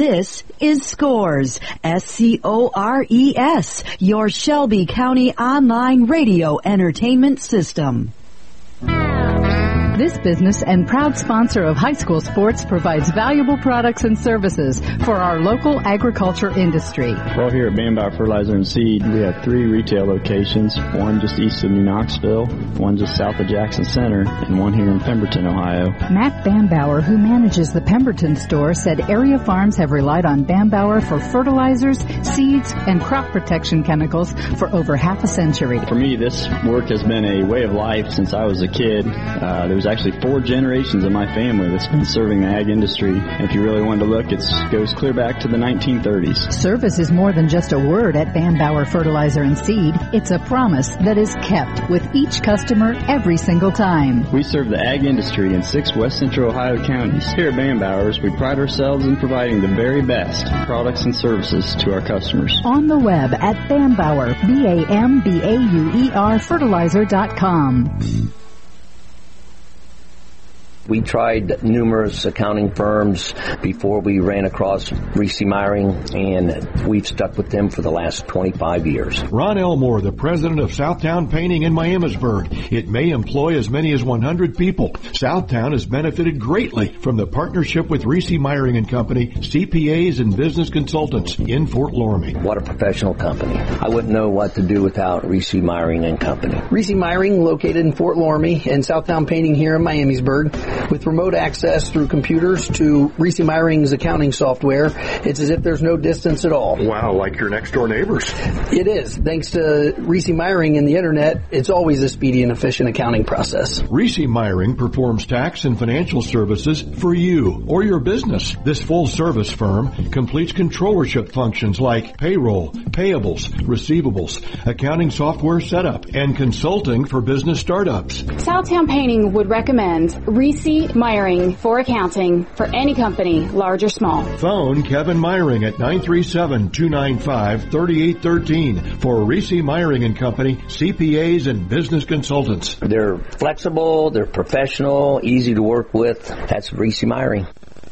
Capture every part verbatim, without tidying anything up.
This is Scores, S C O R E S, your Shelby County online radio entertainment system. This business and proud sponsor of high school sports provides valuable products and services for our local agriculture industry. Well, here at Bambauer Fertilizer and Seed, we have three retail locations, one just east of New Knoxville, one just south of Jackson Center, and one here in Pemberton, Ohio. Matt Bambauer, who manages the Pemberton store, said area farms have relied on Bambauer for fertilizers, seeds, and crop protection chemicals for over half a century. For me, this work has been a way of life since I was a kid. Uh, there was actually four generations of my family that's been serving the ag industry. And if you really wanted to look, it goes clear back to the nineteen thirties. Service is more than just a word at Bambauer Fertilizer and Seed. It's a promise that is kept with each customer every single time. We serve the ag industry in six West Central Ohio counties. Here at Bambauer's, we pride ourselves in providing the very best products and services to our customers. On the web at Bambauer, B A M B A U E R fertilizer dot com. We tried numerous accounting firms before we ran across Reese Meyering, and we've stuck with them for the last twenty-five years. Ron Elmore, the president of Southtown Painting in Miamisburg. It may employ as many as one hundred people. Southtown has benefited greatly from the partnership with Reese Meyering and Company, C P As and business consultants in Fort Loramie. What a professional company. I wouldn't know what to do without Reese Meyering and Company. Reese Meyering, located in Fort Loramie, and Southtown Painting here in Miamisburg. With remote access through computers to Reese Meyering's accounting software, it's as if there's no distance at all. Wow, like your next door neighbors. It is. Thanks to Reese Meyering and the internet, it's always a speedy and efficient accounting process. Reese Meyering performs tax and financial services for you or your business. This full-service firm completes controllership functions like payroll, payables, receivables, accounting software setup, and consulting for business startups. Southtown Painting would recommend Reese Meyering for accounting for any company, large or small. Phone Kevin Meyering at nine three seven, two nine five, three eight one three for Reese Meyering and Company, C P As and business consultants. They're flexible, they're professional, easy to work with. That's Reese Meyering.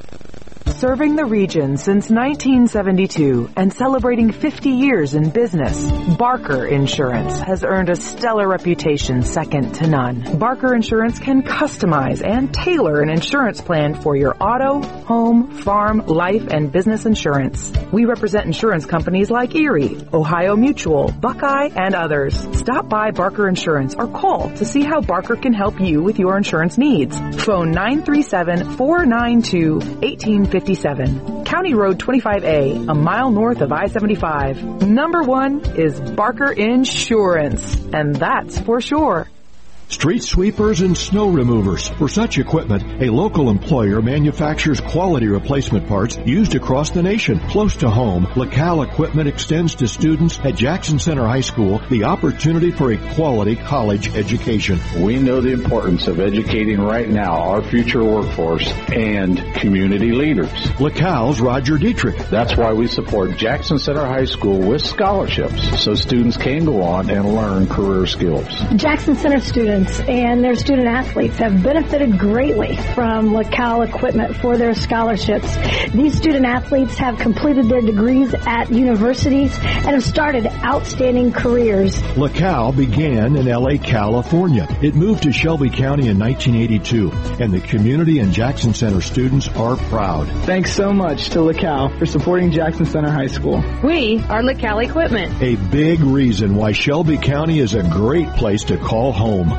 Serving the region since nineteen seventy-two and celebrating fifty years in business, Barker Insurance has earned a stellar reputation second to none. Barker Insurance can customize and tailor an insurance plan for your auto, home, farm, life, and business insurance. We represent insurance companies like Erie, Ohio Mutual, Buckeye, and others. Stop by Barker Insurance or call to see how Barker can help you with your insurance needs. Phone nine three seven, four nine two, one eight five seven. County Road twenty-five A, a mile north of I seventy-five. Number one is Barker Insurance, and that's for sure. Street sweepers and snow removers. For such equipment, a local employer manufactures quality replacement parts used across the nation. Close to home, LaCal Equipment extends to students at Jackson Center High School the opportunity for a quality college education. We know the importance of educating right now our future workforce and community leaders. LaCal's Roger Dietrich. That's why we support Jackson Center High School with scholarships so students can go on and learn career skills. Jackson Center students and their student athletes have benefited greatly from LaCal Equipment for their scholarships. These student athletes have completed their degrees at universities and have started outstanding careers. LaCal began in L A, California. It moved to Shelby County in nineteen eighty-two, and the community and Jackson Center students are proud. Thanks so much to LaCal for supporting Jackson Center High School. We are LaCal Equipment. A big reason why Shelby County is a great place to call home.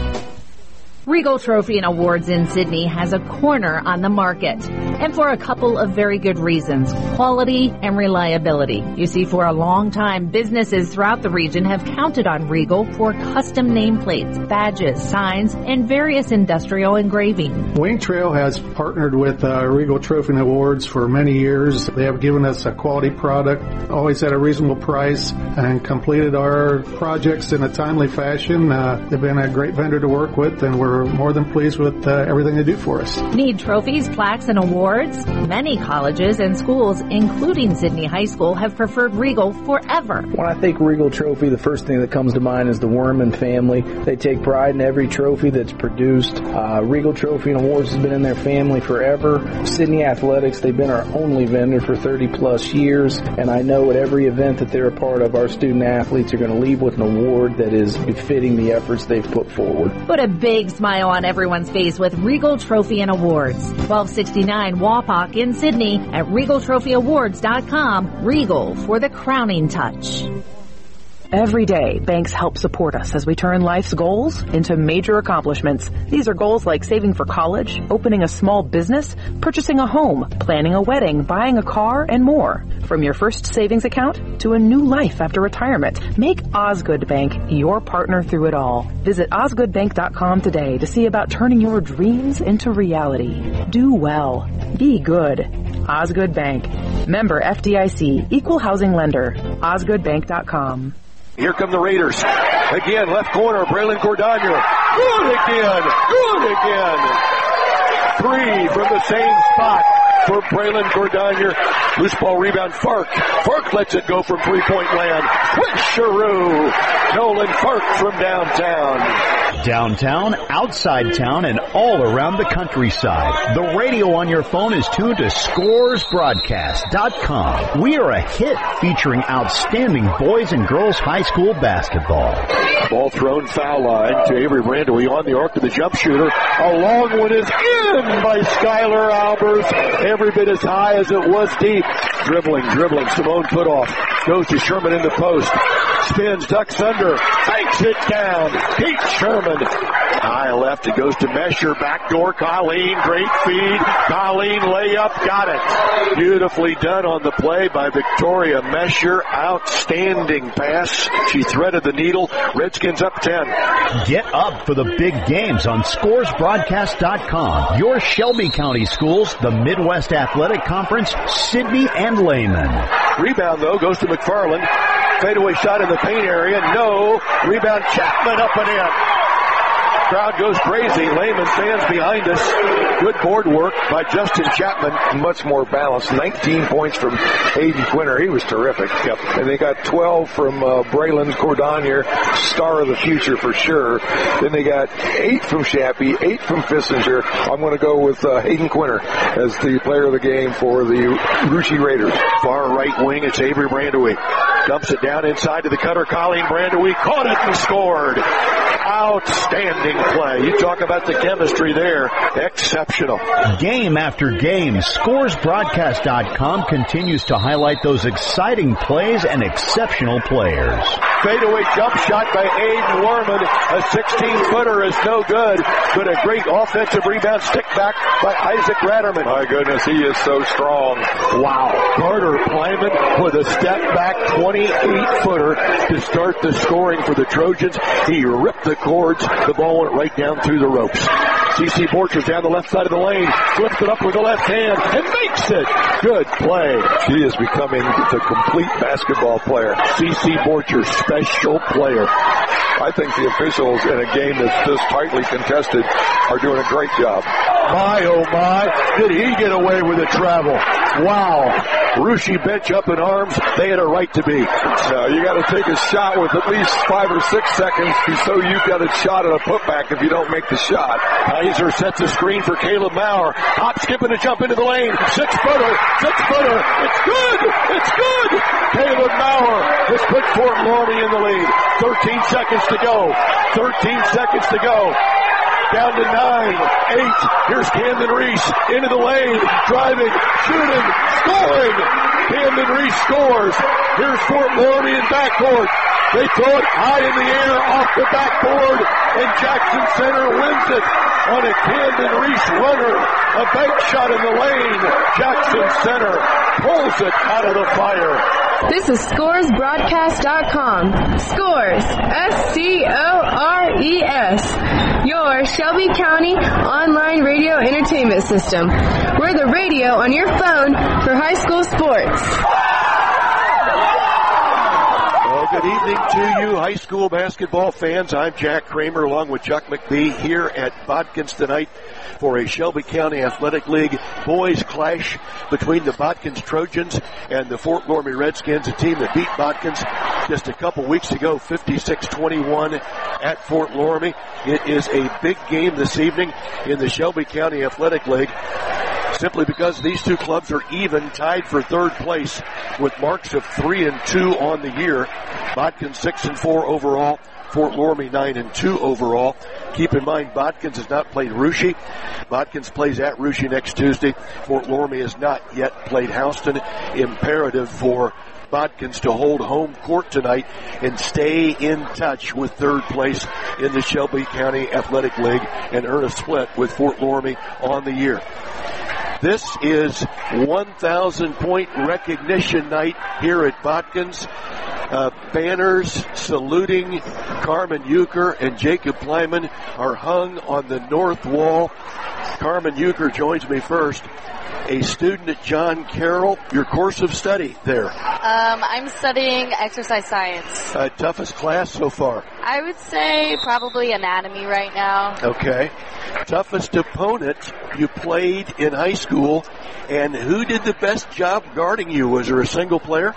Regal Trophy and Awards in Sydney has a corner on the market, and for a couple of very good reasons: quality and reliability. You see, for a long time, businesses throughout the region have counted on Regal for custom nameplates, badges, signs, and various industrial engraving. Wing Trail has partnered with uh, Regal Trophy and Awards for many years. They have given us a quality product, always at a reasonable price, and completed our projects in a timely fashion. Uh, they've been a great vendor to work with, and we're more than pleased with uh, everything they do for us. Need trophies, plaques, and awards Awards? Many colleges and schools, including Sidney High School, have preferred Regal forever. When I think Regal Trophy, the first thing that comes to mind is the Werman family. They take pride in every trophy that's produced. Uh, Regal Trophy and Awards has been in their family forever. Sidney Athletics, they've been our only vendor for thirty plus years, and I know at every event that they're a part of, our student athletes are going to leave with an award that is befitting the efforts they've put forward. Put a big smile on everyone's face with Regal Trophy and Awards. twelve sixty-nine Wapak in Sidney at regal trophy awards dot com. Regal for the crowning touch. Every day, banks help support us as we turn life's goals into major accomplishments. These are goals like saving for college, opening a small business, purchasing a home, planning a wedding, buying a car, and more. From your first savings account to a new life after retirement, make Osgood Bank your partner through it all. Visit osgood bank dot com today to see about turning your dreams into reality. Do well. Be good. Osgood Bank. Member F D I C. Equal housing lender. osgood bank dot com. Here come the Raiders. Again, left corner, Braylon Cordogna. Good again. Good again. Three from the same spot for Braylon Cordogna. Loose ball rebound, Fark. Fark lets it go from three-point land. Switcheroo. Nolan Fark from downtown. Downtown, outside town, and all around the countryside. The radio on your phone is tuned to scores broadcast dot com. We are a hit featuring outstanding boys and girls high school basketball. Ball thrown foul line to Avery Brandewy on the arc of the jump shooter. A long one is in by Skylar Albers. Every bit as high as it was deep. Dribbling, dribbling. Simone Putoff goes to Sherman in the post. Spins, ducks under, banks it down. Pete Sherman. High left, it goes to Mesher. Backdoor, Colleen. Great feed. Colleen layup, got it. Beautifully done on the play by Victoria Mesher. Outstanding pass. She threaded the needle. Redskins up ten. Get up for the big games on scores broadcast dot com. Your Shelby County schools, the Midwest Athletic Conference, Sidney and Lehman. Rebound, though, goes to McFarland. Fadeaway shot in the paint area. No. Rebound, Chapman up and in. Crowd goes crazy. Lehman stands behind us. Good board work by Justin Chapman. Much more balanced. nineteen points from Hayden Quinter. He was terrific. Yep. And they got twelve from uh, Braylon Cordogna, star of the future for sure. Then they got eight from Shappy, eight from Fissinger. I'm going to go with uh, Hayden Quinter as the player of the game for the Rucci Raiders. Far right wing, it's Avery Brandewy. Dumps it down inside to the cutter. Colleen Brandewy caught it and scored. Outstanding play. You talk about the chemistry there. Exceptional. Game after game, scores broadcast dot com continues to highlight those exciting plays and exceptional players. Fadeaway jump shot by Aiden Warman. A sixteen-footer is no good, but a great offensive rebound stick back by Isaac Ratterman. My goodness, he is so strong. Wow. Carter Plyman with a step back twenty-eight-footer to start the scoring for the Trojans. He ripped the cords. The ball went right down through the ropes. C C Borchers down the left side of the lane, flips it up with the left hand, and makes it. Good play. She is becoming the complete basketball player. C C Borchers, special player. I think the officials in a game that's this tightly contested are doing a great job. My, oh my, did he get away with a travel? Wow. Rucci bench up in arms. They had a right to be. So you got to take a shot with at least five or six seconds, so you've got a shot at a putback if you don't make the shot. Kaiser sets a screen for Caleb Maurer. Hop, skipping to jump into the lane. Six footer, six footer. It's good. It's good. Caleb Maurer has put Fort Laramie in the lead. Thirteen seconds to go. Thirteen seconds to go. Down to nine, eight. Here's Camden Reese into the lane, driving, shooting, scoring. Camden Reese scores. Here's Fort Laramie in backcourt. They throw it high in the air off the backboard, and Jackson Center wins it on a Camden Reese runner. A bank shot in the lane. Jackson Center pulls it out of the fire. This is scores broadcast dot com. Scores, S C O R E S. Your Shelby County online radio entertainment system. We're the radio on your phone for high school sports. good evening to you, high school basketball fans. I'm Jack Kramer along with Chuck McBee here at Bodkins tonight for a Shelby County Athletic League boys clash between the Bodkins Trojans and the Fort Loramie Redskins, a team that beat Bodkins just a couple weeks ago, fifty-six twenty-one at Fort Loramie. It is a big game this evening in the Shelby County Athletic League, simply because these two clubs are even, tied for third place with marks of three and two on the year. Bodkins six and four overall, Fort Loramie nine and two overall. Keep in mind, Bodkins has not played Russia. Bodkins plays at Russia next Tuesday. Fort Loramie has not yet played Houston. Imperative for Bodkins to hold home court tonight and stay in touch with third place in the Shelby County Athletic League and earn a split with Fort Loramie on the year. This is one thousand point recognition night here at Bodkins. Uh, banners saluting Carmen Euchre and Jacob Plyman are hung on the north wall. Carmen Euchre joins me first. A student at John Carroll, your course of study there. Um, I'm studying exercise science. Uh, toughest class so far? I would say probably anatomy right now. Okay. Toughest opponent you played in high school, and who did the best job guarding you? Was there a single player?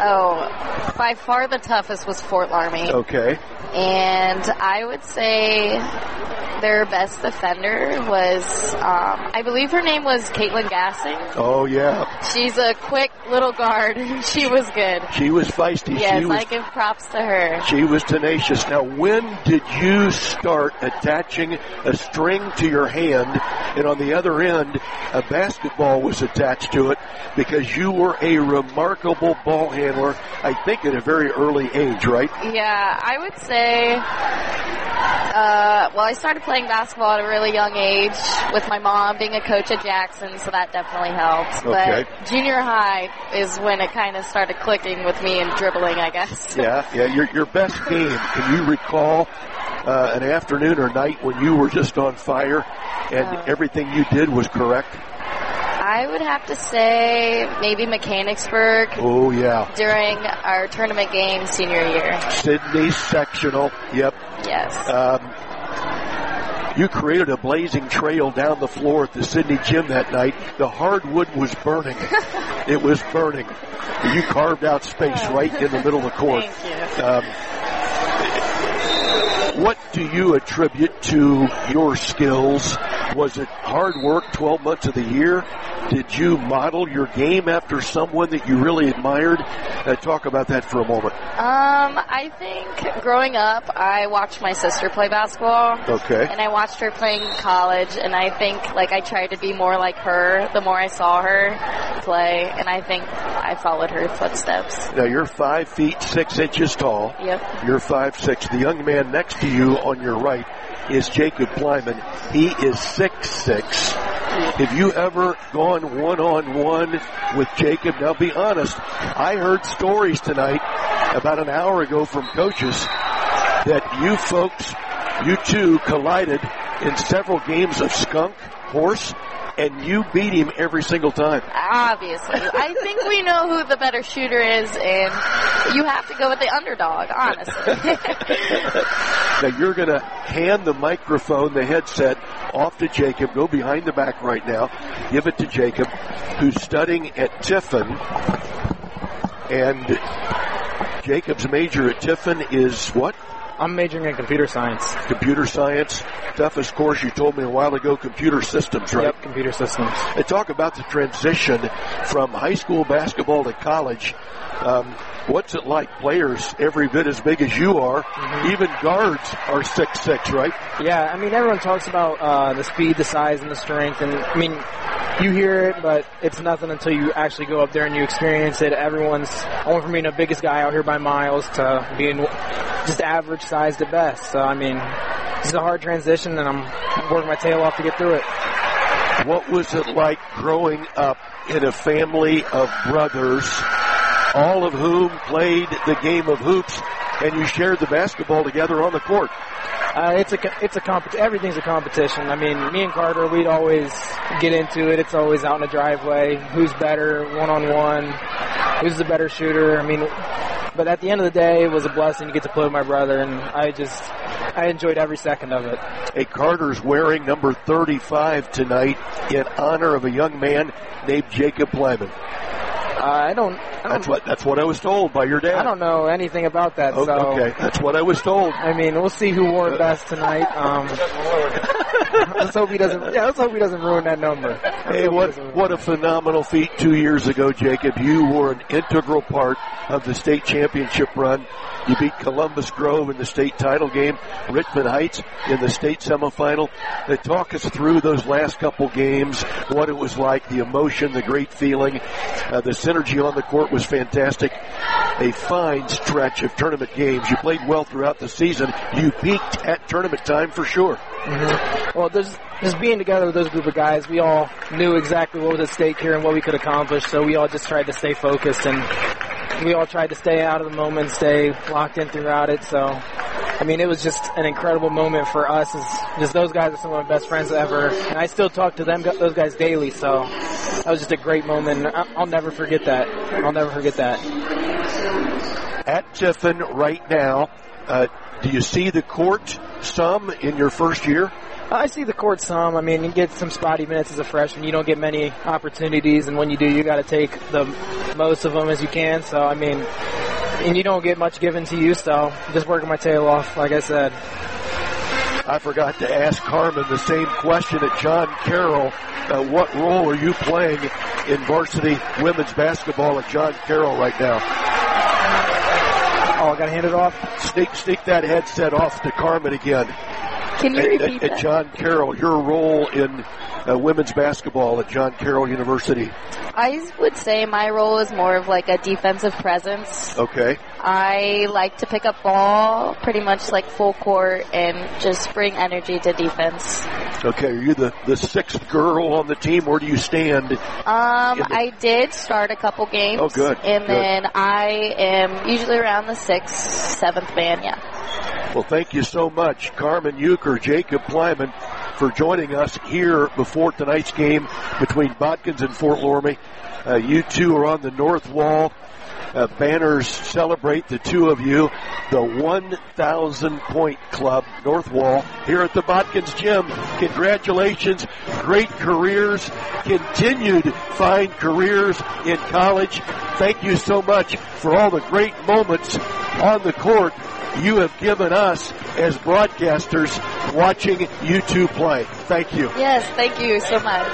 Oh, by far the toughest was Fort Loramie. Okay. And I would say their best defender was, um, I believe her name was Caitlin Gassing. Oh, yeah. She's a quick little guard. She was good. She was feisty. Yes, she was, I give props to her. She was tenacious. Now, when did you start attaching a string to your hand, and on the other end, a basketball was attached to it, because you were a remarkable ball handler, I think at a very early age, right? Yeah, I would say, uh, well, I started playing basketball at a really young age with my mom being a coach at Jackson, so that definitely helped. Okay. But junior high is when it kind of started clicking with me and dribbling, I guess. Yeah, yeah. Your your best game, can you recall uh, an afternoon or night when you were just on fire and uh, everything you did was correct? I would have to say maybe Mechanicsburg. Oh, yeah. During our tournament game senior year. Sydney sectional, yep. Yes. Um, you created a blazing trail down the floor at the Sydney gym that night. The hardwood was burning. It was burning. You carved out space right in the middle of the court. Thank you. Um, what do you attribute to your skills? Was it hard work twelve months of the year? Did you model your game after someone that you really admired? Uh, talk about that for a moment. Um, I think growing up, I watched my sister play basketball. Okay. And I watched her playing in college, and I think, like, I tried to be more like her the more I saw her play, and I think I followed her footsteps. Now, you're five feet six inches tall. Yep. You're five six. The young man next to you on your right is Jacob Plyman. He is six six. Have you ever gone one-on-one with Jacob? Now, be honest, I heard stories tonight about an hour ago from coaches that you folks, you two collided in several games of skunk, horse, and you beat him every single time. Obviously. I think we know who the better shooter is, and you have to go with the underdog, honestly. Now, you're going to hand the microphone, the headset, off to Jacob. Go behind the back right now. Give it to Jacob, who's studying at Tiffin. And Jacob's major at Tiffin is what? I'm majoring in computer science. Computer science. Toughest course, you told me a while ago, computer systems, right? Yep, computer systems. And talk about the transition from high school basketball to college. Um, what's it like? Players every bit as big as you are, mm-hmm. even guards are six six, right? Yeah, I mean, everyone talks about uh, the speed, the size, and the strength. And, I mean, you hear it, but it's nothing until you actually go up there and you experience it. Everyone's, I went from being the biggest guy out here by miles to being just average sized at best. So, I mean, this is a hard transition, and I'm working my tail off to get through it. What was it like growing up in a family of brothers, all of whom played the game of hoops, and you shared the basketball together on the court? Uh, it's a it's a compet- everything's a competition. I mean, me and Carter, we'd always get into it. It's always out in the driveway. Who's better, one on one? Who's the better shooter? I mean, but at the end of the day, it was a blessing to get to play with my brother, and I just, I enjoyed every second of it. Hey, Carter's wearing number thirty-five tonight in honor of a young man named Jacob Plyman. Uh, I don't. I don't that's what that's what I was told by your dad. I don't know anything about that. Oh, so okay, that's what I was told. I mean, we'll see who wore it best tonight. Um, let's hope he doesn't. Yeah, let's hope he doesn't ruin that number. Hey, what what a phenomenal feat two years ago, Jacob. You were an integral part of the state championship run. You beat Columbus Grove in the state title game, Richmond Heights in the state semifinal. Now, talk us through those last couple games, what it was like, the emotion, the great feeling. Uh, the synergy on the court was fantastic. A fine stretch of tournament games. You played well throughout the season. You peaked at tournament time for sure. Mm-hmm. Well, there's, just being together with those group of guys, we all knew exactly what was at stake here and what we could accomplish, so we all just tried to stay focused, and we all tried to stay out of the moment, stay locked in throughout it. So, I mean, it was just an incredible moment for us. As just those guys are some of my best friends ever, and I still talk to them, those guys daily. So that was just a great moment. I'll never forget that. I'll never forget that. At Tiffin right now, uh, do you see the court some in your first year? I see the court some. I mean, you get some spotty minutes as a freshman. You don't get many opportunities, and when you do, you got to take the most of them as you can. So, I mean, and you don't get much given to you, so just working my tail off, like I said. I forgot to ask Carmen the same question at John Carroll. Uh, what role are you playing in varsity women's basketball at John Carroll right now? Oh, I got to hand it off? Sneak, sneak that headset off to Carmen again. Can you repeat at, that? At John Carroll, your role in uh, women's basketball at John Carroll University. I would say my role is more of like a defensive presence. Okay. I like to pick up ball pretty much like full court and just bring energy to defense. Okay, are you the, the sixth girl on the team? Where do you stand? Um, the- I did start a couple games. Oh, good. And good. then I am usually around the sixth, seventh man, yeah. Well, thank you so much, Carmen Euchre, Jacob Plyman, for joining us here before tonight's game between Botkins and Fort Loramie. Uh, you two are on the north wall. Uh, banners celebrate the two of you, the one thousand point club, North Wall, here at the Botkins Gym. Congratulations, great careers, continued fine careers in college. Thank you so much for all the great moments on the court you have given us as broadcasters watching you two play. Thank you. Yes, thank you so much.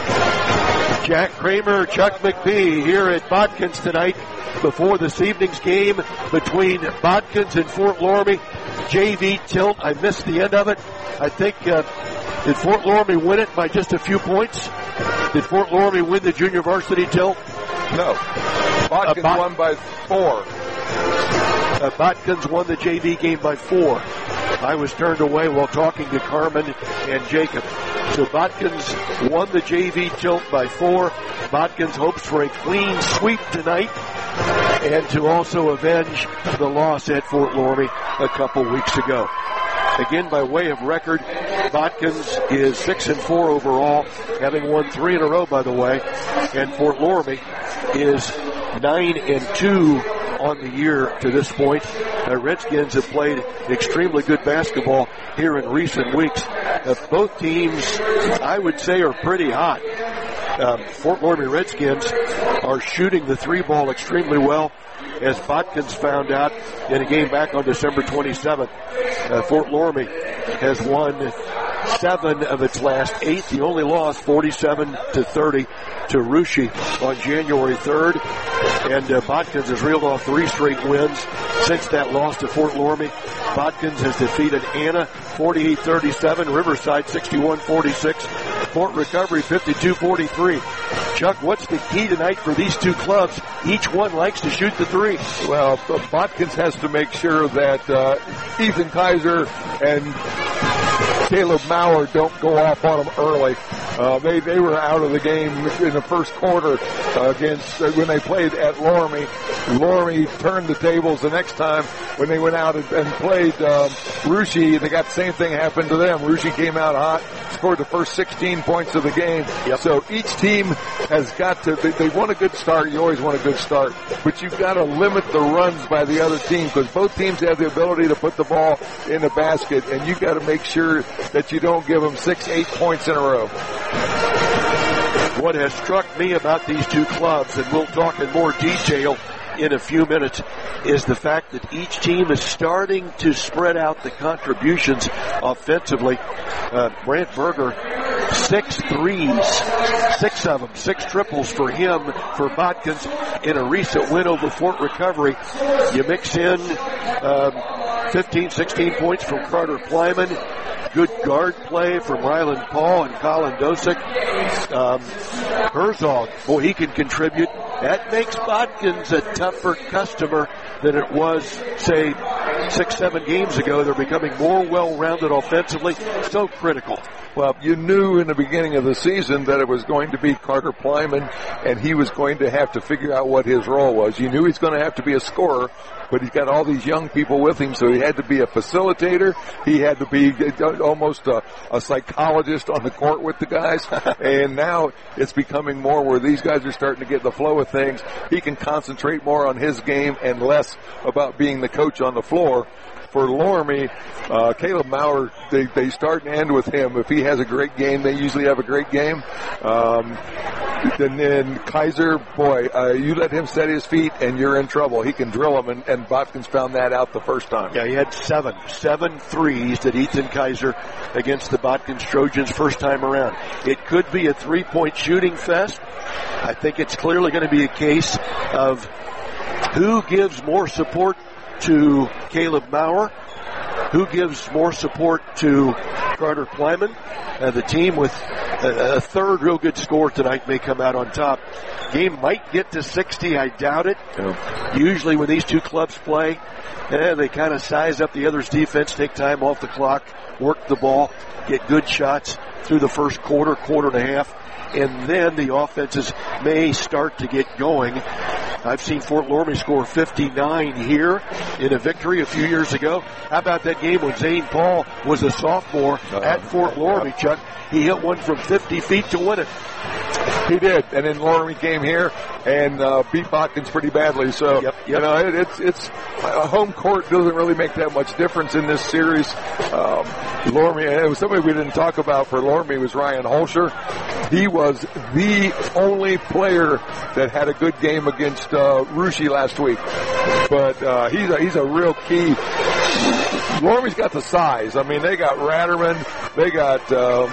Jack Kramer, Chuck McBee here at Botkins tonight before this evening's game between Botkins and Fort Loramie. J V tilt. I missed the end of it. I think, uh, did Fort Loramie win it by just a few points? Did Fort Loramie win the junior varsity tilt? No. Botkins uh, Bot- won by four. Uh, Botkins won the J V game by four. I was turned away while talking to Carmen and Jacob. So Botkins won the J V tilt by four. Botkins hopes for a clean sweep tonight and to also avenge the loss at Fort Loramie a couple weeks ago. Again, by way of record, Botkins is six and four overall, having won three in a row, by the way, and Fort Loramie is nine and two on the year to this point. The Redskins have played extremely good basketball here in recent weeks. Uh, both teams, I would say, are pretty hot. Um, Fort Loramie Redskins are shooting the three ball extremely well, as Botkins found out in a game back on December twenty-seventh. Uh, Fort Loramie has won seven of its last eight. The only loss, forty-seven to thirty to Russia on January third. And uh, Botkins has reeled off three straight wins since that loss to Fort Loramie. Botkins has defeated Anna forty-eight thirty-seven, Riverside sixty-one forty-six, Fort Recovery fifty-two forty-three. Chuck, what's the key tonight for these two clubs? Each one likes to shoot the three. Well, Botkins has to make sure that uh, Ethan Kaiser and Caleb Maurer don't go off on them early. Uh, they they were out of the game in the first quarter uh, against uh, when they played at Loramie. Loramie turned the tables the next time when they went out and, and played um, Russia. They got the same thing happen to them. Russia came out hot, scored the first sixteen points of the game. Yep. So each team has got to, they, they want a good start. You always want a good start. But you've got to limit the runs by the other team because both teams have the ability to put the ball in the basket, and you've got to make sure that you don't give them six, eight points in a row. What has struck me about these two clubs, and we'll talk in more detail in a few minutes, is the fact that each team is starting to spread out the contributions offensively. Uh, Brant Berger, six threes, six of them, six triples for him, for Botkins in a recent win over Fort Recovery. You mix in um, fifteen, sixteen points from Carter Plyman. Good guard play from Ryland Paul and Colin Dosick. Um, Herzog, boy, he can contribute. That makes Botkins a tougher customer than it was, say, six, seven games ago. They're becoming more well-rounded offensively. So critical. Well, you knew in the beginning of the season that it was going to be Carter Plyman, and he was going to have to figure out what his role was. You knew he's going to have to be a scorer, but he's got all these young people with him, so he had to be a facilitator. He had to be almost a, a psychologist on the court with the guys. And now it's becoming more where these guys are starting to get the flow of things. He can concentrate more on his game and less about being the coach on the floor. For Loramie, uh, Caleb Maurer, they, they start and end with him. If he has a great game, they usually have a great game. Um, and then Kaiser, boy, uh, you let him set his feet and you're in trouble. He can drill them, and, and Botkins found that out the first time. Yeah, he had seven, seven threes that Ethan Kaiser against the Botkins Trojans first time around. It could be a three-point shooting fest. I think it's clearly going to be a case of who gives more support to Caleb Maurer, who gives more support to Carter Plyman. Uh, the team with a, a third real good score tonight may come out on top. Game might get to sixty. I doubt it. Oh. Usually when these two clubs play, eh, they kind of size up the other's defense, take time off the clock, work the ball, get good shots through the first quarter, quarter and a half, and then the offenses may start to get going. I've seen Fort Loramie score fifty-nine here in a victory a few years ago. How about that game when Zane Paul was a sophomore uh, at Fort Loramie, Chuck? He hit one from fifty feet to win it. He did, and then Loramie came here and uh, beat Botkins pretty badly. So, yep, yep. you know, it, it's it's uh, home court doesn't really make that much difference in this series. Um, Loramie, it was somebody we didn't talk about for Loramie was Ryan Holscher. He was the only player that had a good game against uh, Russia last week, but uh, he's a, he's a real key. Loramie's got the size. I mean, they got Ratterman, they got um,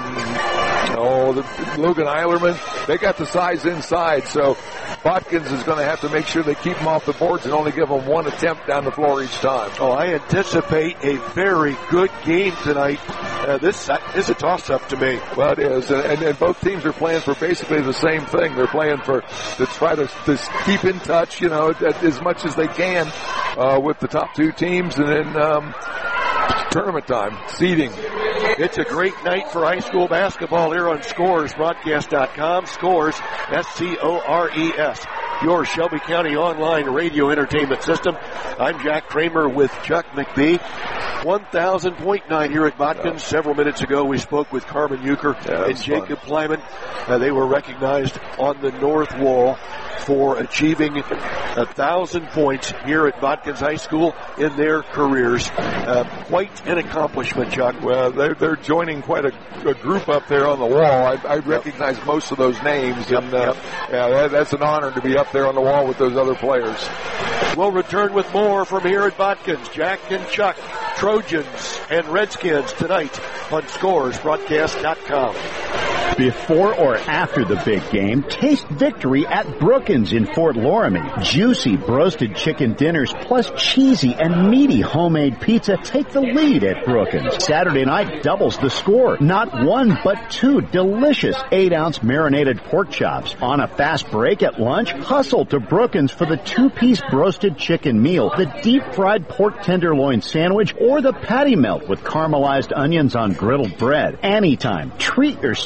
oh the, Logan Eilerman. They got the size inside. So Botkins is going to have to make sure they keep them off the boards and only give them one attempt down the floor each time. Oh, I anticipate a very good game tonight. Uh, this is a toss-up to me. Well, it is, and, and, and both teams are playing for basically the same thing. They're playing for to try to, to keep in touch, you know, as much as they can uh, with the top two teams, and then um, tournament time, seeding. It's a great night for high school basketball here on Scores Broadcast dot com. Scores, S C O R E S. Your Shelby County online radio entertainment system. I'm Jack Kramer with Chuck McBee. one thousand point nine here at Botkins. Oh. Several minutes ago, we spoke with Carmen Euchre yeah, and Jacob Plyman. Uh, they were recognized on the north wall for achieving a thousand points here at Botkins High School in their careers. Uh, quite an accomplishment, Chuck. Well, they're, they're joining quite a, a group up there on the wall. I, I recognize yep. most of those names, yep, and uh, yep. yeah, that, that's an honor to be up there on the wall with those other players. We'll return with more from here at Botkins. Jack and Chuck, Trojans and Redskins tonight on Scores Broadcast dot com. Before or after the big game, taste victory at Brookins in Fort Loramie. Juicy broasted chicken dinners plus cheesy and meaty homemade pizza take the lead at Brookins. Saturday night doubles the score. Not one, but two delicious eight-ounce marinated pork chops. On a fast break at lunch, hustle to Brookins for the two-piece broasted chicken meal, the deep-fried pork tenderloin sandwich, or the patty melt with caramelized onions on griddled bread. Anytime, treat yourself to the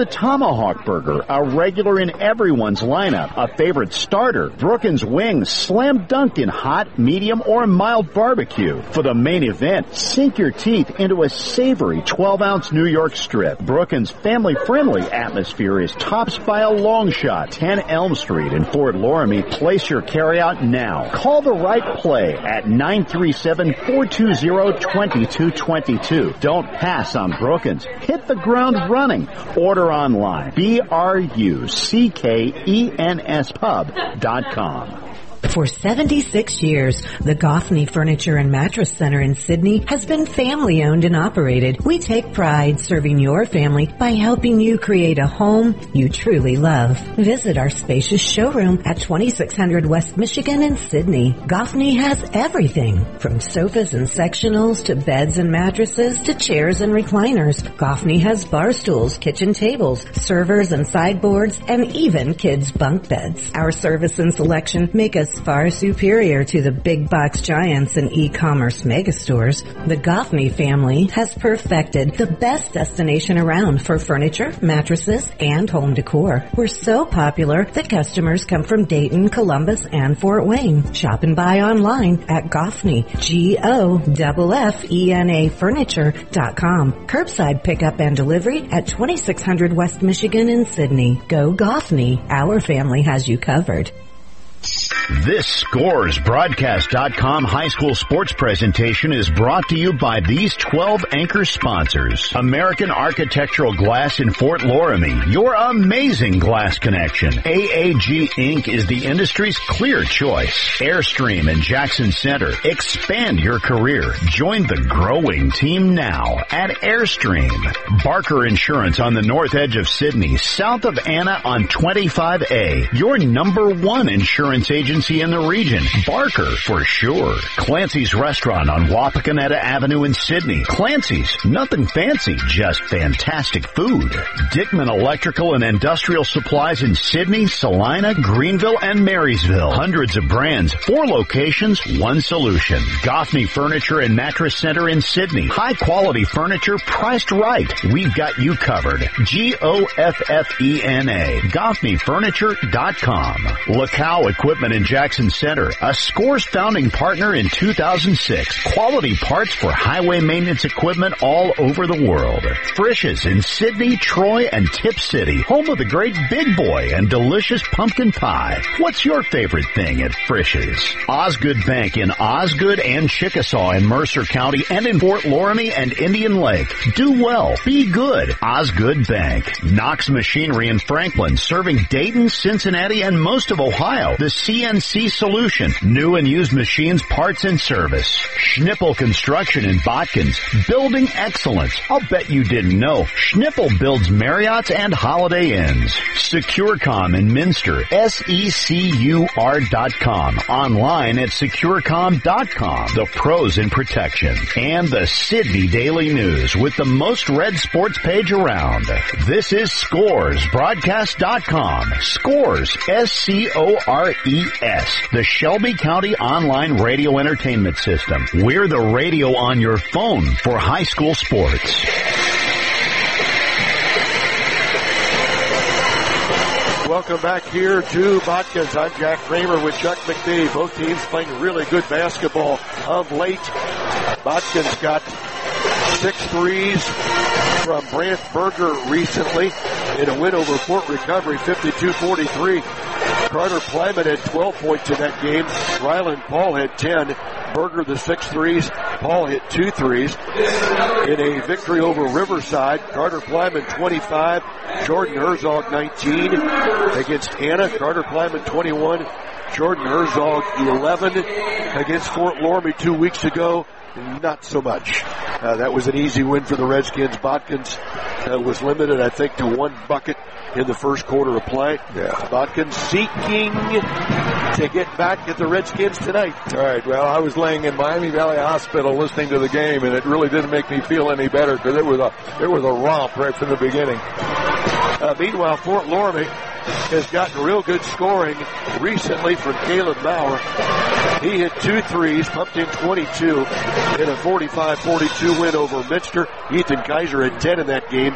the Tomahawk Burger, a regular in everyone's lineup, a favorite starter. Brookins Wings, slam dunked in hot, medium, or mild barbecue. For the main event, sink your teeth into a savory twelve-ounce New York strip. Brookins' family-friendly atmosphere is topped by a long shot. ten Elm Street in Fort Loramie. Place your carryout now. Call the right play at nine three seven, four two zero, two two two two. Don't pass on Brookins. Hit the ground running. Order online. B R U C K E N S pub dot com. For seventy-six years, the Goffney Furniture and Mattress Center in Sydney has been family owned and operated. We take pride serving your family by helping you create a home you truly love. Visit our spacious showroom at twenty-six hundred West Michigan in Sydney. Goffney has everything from sofas and sectionals to beds and mattresses to chairs and recliners. Goffney has bar stools, kitchen tables, servers and sideboards, and even kids' bunk beds. Our service and selection make us far superior to the big box giants and e-commerce megastores. The Goffney family has perfected the best destination around for furniture, mattresses, and home decor. We're so popular that customers come from Dayton, Columbus, and Fort Wayne. Shop and buy online at Goffney, G O F F E N A furniture dot com. Curbside pickup and delivery at twenty-six hundred West Michigan in Sydney. Go Goffney. Our family has you covered. This Scores Broadcast dot com high school sports presentation is brought to you by these twelve anchor sponsors. American Architectural Glass in Fort Loramie, your amazing glass connection. A A G Incorporated is the industry's clear choice. Airstream in Jackson Center. Expand your career. Join the growing team now at Airstream. Barker Insurance on the north edge of Sydney, south of Anna on twenty-five A. Your number one insurance agency in the region. Barker, for sure. Clancy's Restaurant on Wapakoneta Avenue in Sydney. Clancy's, nothing fancy, just fantastic food. Dickman Electrical and Industrial Supplies in Sydney, Salina, Greenville, and Marysville. Hundreds of brands, four locations, one solution. Goffney Furniture and Mattress Center in Sydney. High quality furniture priced right. We've got you covered. G O F F E N A. Goffney Furniture dot com. Lacow Equipment in Jackson Center, a Scores founding partner in two thousand six. Quality parts for highway maintenance equipment all over the world. Frisch's in Sydney, Troy, and Tip City, home of the great Big Boy and delicious pumpkin pie. What's your favorite thing at Frisch's? Osgood Bank in Osgood and Chickasaw in Mercer County and in Fort Loramie and Indian Lake. Do well. Be good. Osgood Bank. Knox Machinery in Franklin, serving Dayton, Cincinnati, and most of Ohio. The C N C Solution. New and used machines, parts, and service. Schnippel Construction in Botkins. Building excellence. I'll bet you didn't know. Schnippel builds Marriotts and Holiday Inns. Securecom in Minster. S E C U R dot com. Online at Securecom dot com. The pros in protection. And the Sydney Daily News with the most read sports page around. This is Scores Broadcast dot com. Scores. S C O R E S. The Shelby County Online Radio Entertainment System. We're the radio on your phone for high school sports. Welcome back here to Botkins. I'm Jack Kramer with Chuck McDade. Both teams playing really good basketball of late. Botkins got six threes from Brant Berger recently in a win over Fort Recovery, fifty-two forty-three. Carter Plyman had twelve points in that game. Ryland Paul had ten. Berger the six threes. Paul hit two threes. In a victory over Riverside, Carter Plyman twenty-five. Jordan Herzog nineteen. Against Anna, Carter Plyman twenty-one. Jordan Herzog eleven. Against Fort Loramie two weeks ago, not so much. Uh, that was an easy win for the Redskins. Botkins uh, was limited, I think, to one bucket in the first quarter of play. Yeah. Botkins seeking to get back at the Redskins tonight. All right, well, I was laying in Miami Valley Hospital listening to the game, and it really didn't make me feel any better because it was a it was a romp right from the beginning. Uh, meanwhile, Fort Loramie has gotten real good scoring recently from Caleb Maurer. He hit two threes, pumped in twenty-two in a forty-five forty-two win over Minster. Ethan Kaiser had ten in that game.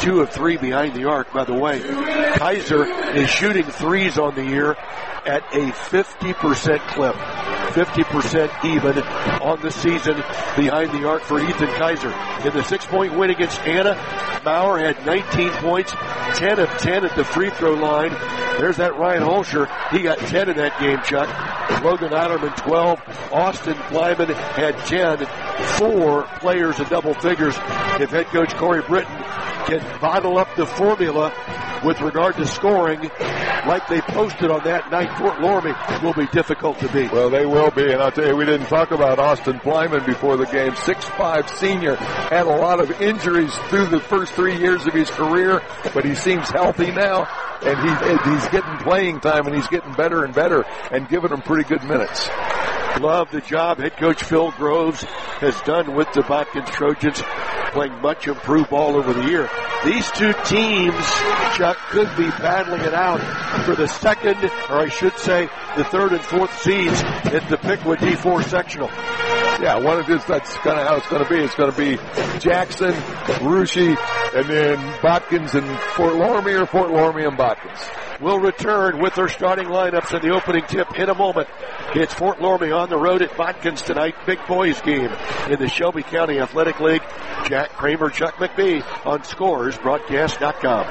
two of three behind the arc, by the way. Kaiser is shooting threes on the year at a fifty percent clip. fifty percent even on the season behind the arc for Ethan Kaiser. In the six-point win against Anna, Maurer had nineteen points, ten of ten at the free throw line. There's that Ryan Holscher. He got ten in that game, Chuck. Logan Eilerman, twelve. Austin Flyman had ten. Four players in double figures. If head coach Corey Britton can bottle up the formula with regard to scoring like they posted on that night, Fort Loramie will be difficult to beat. Well, they will be, and I'll tell you, we didn't talk about Austin Flyman before the game. six five senior, had a lot of injuries through the first three years of his career, but he seems healthy now, and he, he's getting playing time, and he's getting better and better, and giving them pretty good minutes. Love the job head coach Phil Groves has done with the Botkins Trojans, playing much improved ball over the year. These two teams, Chuck, could be battling it out for the second, or I should say, the third and fourth seeds in the Piqua D four sectional. Yeah, one of this, that's kind of how it's going to be. It's going to be Jackson, Russia, and then Botkins and Fort Loramie, or Fort Loramie and Botkins. We'll return with their starting lineups in the opening tip in a moment. It's Fort Loramie on the road at Botkins tonight. Big boys game in the Shelby County Athletic League. Jack Kramer, Chuck McBee on Scores Broadcast dot com.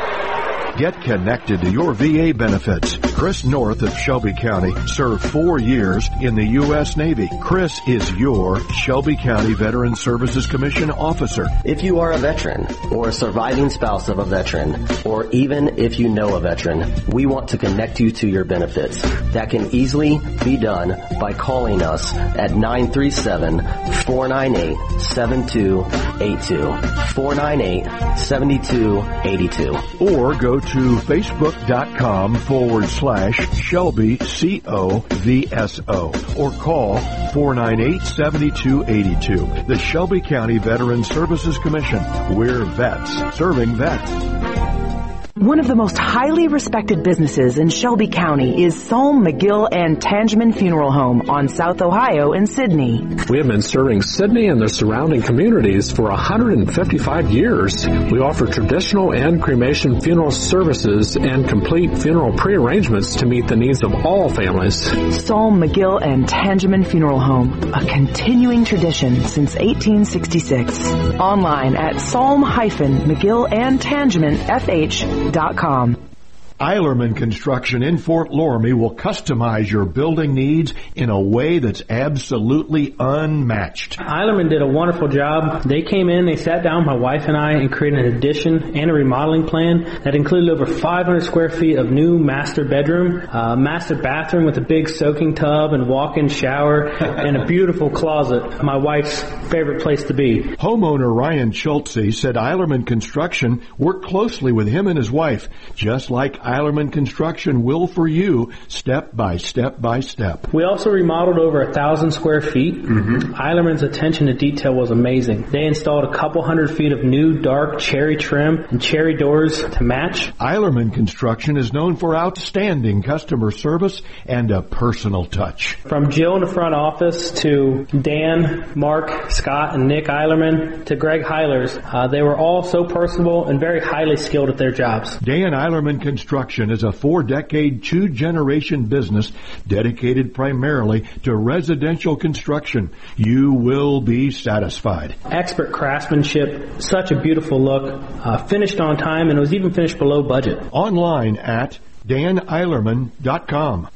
Get connected to your V A benefits. Chris North of Shelby County served four years in the U S Navy. Chris is your Shelby County Veteran Services Commission officer. If you are a veteran or a surviving spouse of a veteran, or even if you know a veteran, we want to connect you to your benefits. That can easily be done by calling us at nine three seven, four nine eight, seven two eight two. four nine eight, seven two eight two. Or go to facebook.com forward slash Shelby C O V S O or call four nine eight, seven two eight two. The Shelby County Veteran Services Commission. We're vets serving vets. One of the most highly respected businesses in Shelby County is Salm, McGill, and Tangeman Funeral Home on South Ohio in Sidney. We have been serving Sidney and the surrounding communities for one hundred fifty-five years. We offer traditional and cremation funeral services and complete funeral pre-arrangements to meet the needs of all families. Salm, McGill, and Tangeman Funeral Home, a continuing tradition since eighteen sixty-six. Online at salm mcgill and tangeman f h dot com. Eilerman Construction in Fort Loramie will customize your building needs in a way that's absolutely unmatched. Eilerman did a wonderful job. They came in, they sat down, my wife and I, and created an addition and a remodeling plan that included over five hundred square feet of new master bedroom, uh, master bathroom with a big soaking tub and walk-in shower, and a beautiful closet, my wife's favorite place to be. Homeowner Ryan Schultze said Eilerman Construction worked closely with him and his wife, just like Eilerman Construction will for you, step by step by step. We also remodeled over a thousand square feet. Mm-hmm. Eilerman's attention to detail was amazing. They installed a couple hundred feet of new dark cherry trim and cherry doors to match. Eilerman Construction is known for outstanding customer service and a personal touch. From Jill in the front office to Dan, Mark, Scott, and Nick Eilerman to Greg Heilers, uh, they were all so personable and very highly skilled at their jobs. Dan Eilerman Construction is a four-decade, two-generation business dedicated primarily to residential construction. You will be satisfied. Expert craftsmanship, such a beautiful look, uh, finished on time, and it was even finished below budget. Online at dan eilerman dot com.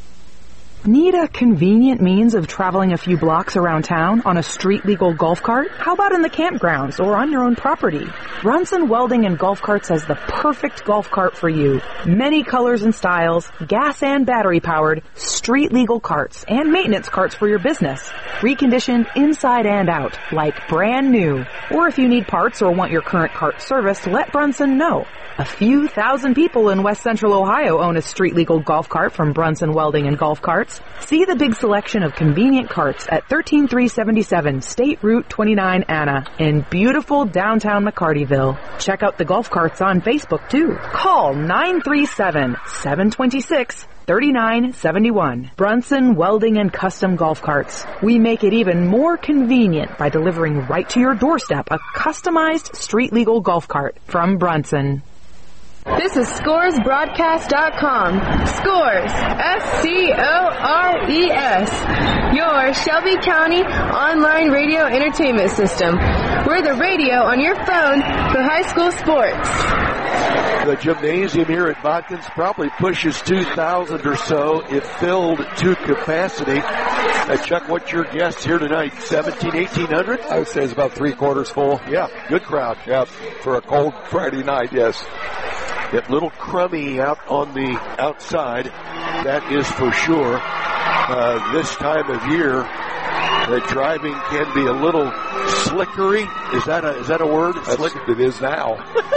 Need a convenient means of traveling a few blocks around town on a street-legal golf cart? How about in the campgrounds or on your own property? Brunson Welding and Golf Carts has the perfect golf cart for you. Many colors and styles, gas and battery-powered, street-legal carts, and maintenance carts for your business. Reconditioned inside and out, like brand new. Or if you need parts or want your current cart serviced, let Brunson know. A few thousand people in West Central Ohio own a street-legal golf cart from Brunson Welding and Golf Carts. See the big selection of convenient carts at one three three seven seven State Route twenty-nine Anna in beautiful downtown McCartyville. Check out the golf carts on Facebook too. Call nine three seven, seven two six, three nine seven one. Brunson Welding and Custom Golf Carts. We make it even more convenient by delivering right to your doorstep a customized street legal golf cart from Brunson. This is Scores Broadcast dot com. Scores, S C O R E S. Your Shelby County online radio entertainment system. We're the radio on your phone for high school sports. The gymnasium here at Botkins probably pushes two thousand or so. It filled to capacity. Uh, Chuck, what's your guess here tonight? seventeen, eighteen hundred? I would say it's about three quarters full. Yeah, good crowd. Yeah, for a cold Friday night, yes. Get little crummy out on the outside, that is for sure. Uh, this time of year, the driving can be a little slickery. Is that a, is that a word? Slick? It is now.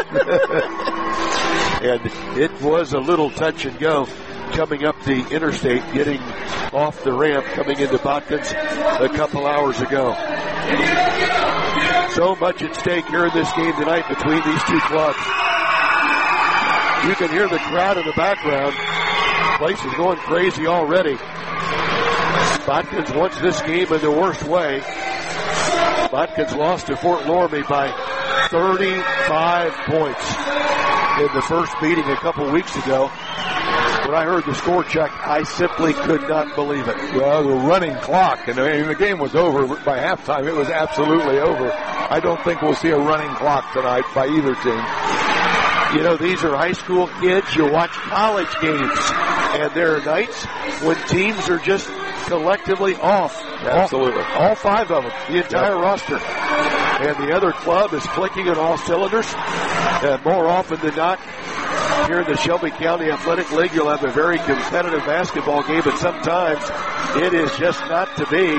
And it was a little touch and go coming up the interstate, getting off the ramp, coming into Botkins a couple hours ago. So much at stake here in this game tonight between these two clubs. You can hear the crowd in the background. The place is going crazy already. Botkins wants this game in the worst way. Botkins lost to Fort Loramie by thirty-five points in the first meeting a couple weeks ago. When I heard the score check, I simply could not believe it. Well, the running clock, and I mean, the game was over by halftime. It was absolutely over. I don't think we'll see a running clock tonight by either team. You know, these are high school kids. You watch college games, and there are nights when teams are just collectively off. Absolutely. All, all five of them, the entire yep. roster. And the other club is clicking on all cylinders. And more often than not, here in the Shelby County Athletic League, you'll have a very competitive basketball game, but sometimes it is just not to be.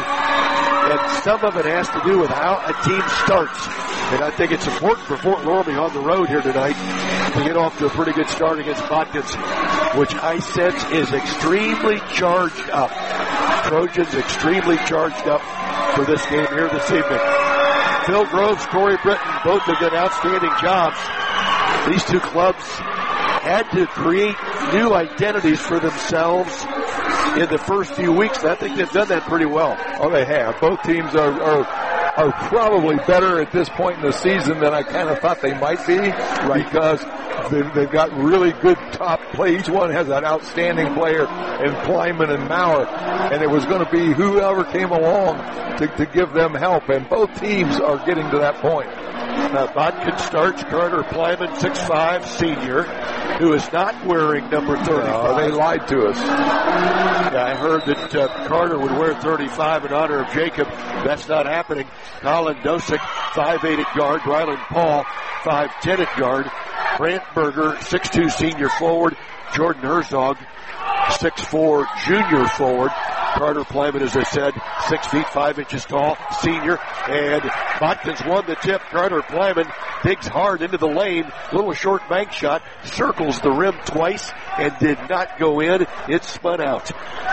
And some of it has to do with how a team starts. And I think it's important for Fort Loramie on the road here tonight to get off to a pretty good start against Botkins, which I sense is extremely charged up. Trojans extremely charged up for this game here this evening. Phil Groves, Corey Britton, both have done outstanding jobs. These two clubs had to create new identities for themselves in the first few weeks, and I think they've done that pretty well. Oh, they have. Both teams are, are are probably better at this point in the season than I kind of thought they might be, right. Because they've, they've got really good top play. Each one has an outstanding player in Plyman and Maurer, and it was going to be whoever came along to, to give them help, and both teams are getting to that point. Uh, Botkins starts Carter Plyman, six five senior, who is not wearing number thirty-five. No, they lied to us. Yeah, I heard that uh, Carter would wear thirty-five in honor of Jacob. That's not happening. Colin Dosick, five eight at guard. Ryland Paul, five ten at guard. Brant Berger, six two senior forward. Jordan Herzog, six four junior forward. Carter Plyman, as I said, six feet, five inches tall, senior. And Botkins won the tip. Carter Plyman digs hard into the lane. Little short bank shot. Circles the rim twice and did not go in. It spun out.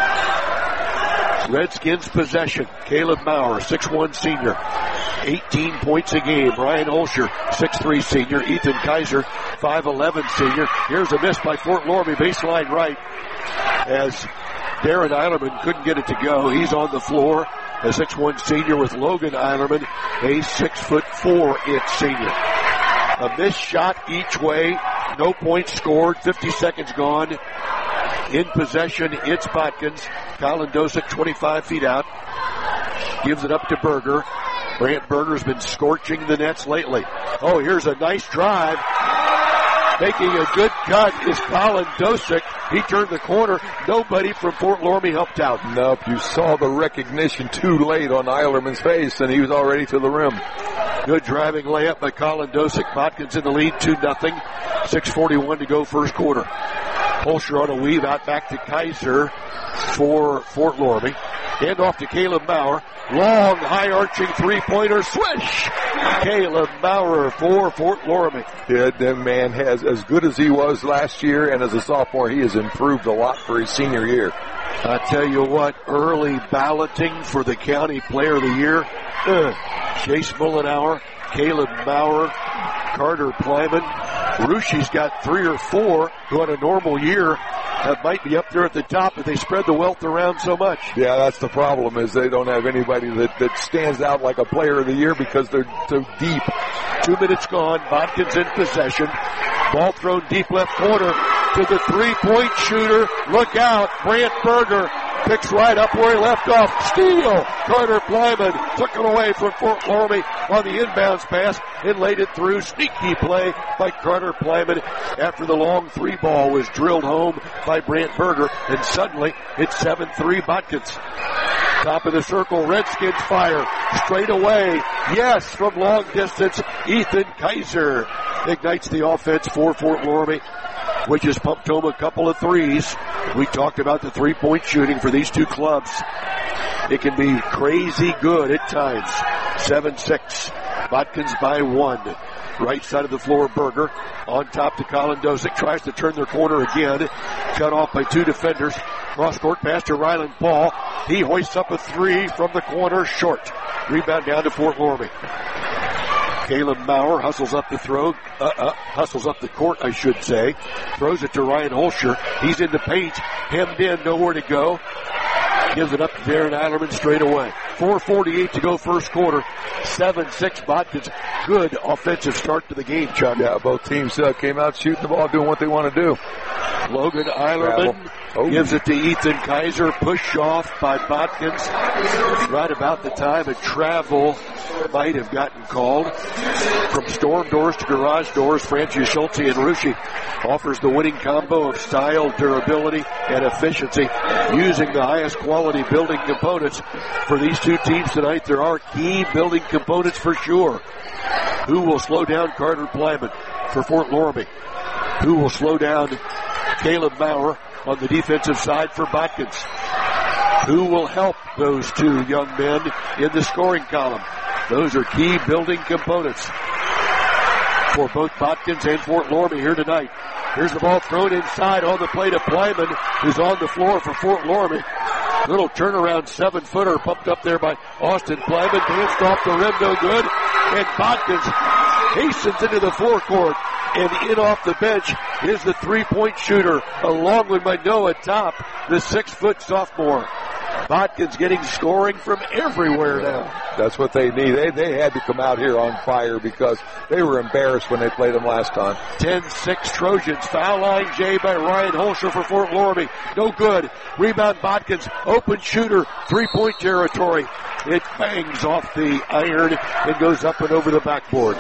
Redskins possession. Caleb Maurer, six one senior. eighteen points a game. Ryan Olsher, six three senior. Ethan Kaiser, five eleven senior. Here's a miss by Fort Loramie, baseline right, as Darren Eilerman couldn't get it to go. He's on the floor, a six one senior with Logan Eilerman, a six foot four inch senior. A missed shot each way. No points scored. fifty seconds gone. In possession, it's Botkins. Colin Dosick, twenty-five feet out. Gives it up to Berger. Brant Berger's been scorching the nets lately. Oh, here's a nice drive. Making a good cut is Colin Dosick. He turned the corner. Nobody from Fort Loramie helped out. Nope, you saw the recognition too late on Eilerman's face, and he was already to the rim. Good driving layup by Colin Dosick. Botkins in the lead, two nothing. six forty-one to go first quarter. Holscher on a weave out back to Kaiser for Fort Loramie. Hand off to Caleb Maurer. Long, high-arching three-pointer. Swish! Caleb Maurer for Fort Loramie. Yeah, that man has, as good as he was last year and as a sophomore, he has improved a lot for his senior year. I tell you what, early balloting for the county player of the year. Uh, Chase Mullenauer, Caleb Maurer, Carter Plyman. Rushi's got three or four who on a normal year uh, might be up there at the top, but they spread the wealth around so much. Yeah, that's the problem, is they don't have anybody that, that stands out like a player of the year because they're so deep. Two minutes gone. Botkins in possession. Ball thrown deep left corner to the three-point shooter. Look out. Brant Berger picks right up where he left off. Steal. Carter Plyman took it away from Fort Loramie on the inbounds pass and laid it through. Sneaky play by Carter Plyman after the long three ball was drilled home by Brant Berger. And suddenly it's seven three Botkins. Top of the circle, Redskins fire. Straight away. Yes, from long distance, Ethan Kaiser ignites the offense for Fort Loramie, which has pumped home a couple of threes. We talked about the three-point shooting for these two clubs. It can be crazy good at times. seven six. Botkins by one. Right side of the floor, Berger. On top to Colin Dosick. Tries to turn their corner again. Cut off by two defenders. Cross-court pass to Ryland Paul. He hoists up a three from the corner, short. Rebound down to Fort Loramie. Caleb Maurer hustles up the throw, uh, uh, hustles up the court, I should say. Throws it to Ryan Holscher. He's in the paint, hemmed in, nowhere to go. Gives it up to Darren Eilerman straight away. four forty-eight to go first quarter. seven six Botkins. Good offensive start to the game, Chuck. Yeah, both teams uh, came out shooting the ball, doing what they want to do. Logan Eilerman oh. gives it to Ethan Kaiser. Push off by Botkins. Right about the time a travel might have gotten called. From storm doors to garage doors, Francis Schulte and Ruschi offers the winning combo of style, durability, and efficiency using the highest quality building components. For these two teams tonight, there are key building components for sure. Who will slow down Carter Plyman for Fort Loramie? Who will slow down Caleb Maurer on the defensive side for Botkins? Who will help those two young men in the scoring column? Those are key building components for both Botkins and Fort Loramie here tonight. Here's the ball thrown inside on the play to Plyman, who's on the floor for Fort Loramie. Little turnaround seven-footer pumped up there by Austin Plyman. Danced off the rim, no good. And Botkins hastens into the forecourt. And in off the bench is the three-point shooter, along with Manoa Top, the six-foot sophomore. Botkins getting scoring from everywhere now. That's what they need. They they had to come out here on fire because they were embarrassed when they played them last time. ten six Trojans. Foul line J by Ryan Holscher for Fort Loramie. No good. Rebound Botkins. Open shooter. Three-point territory. It bangs off the iron and goes up and over the backboard.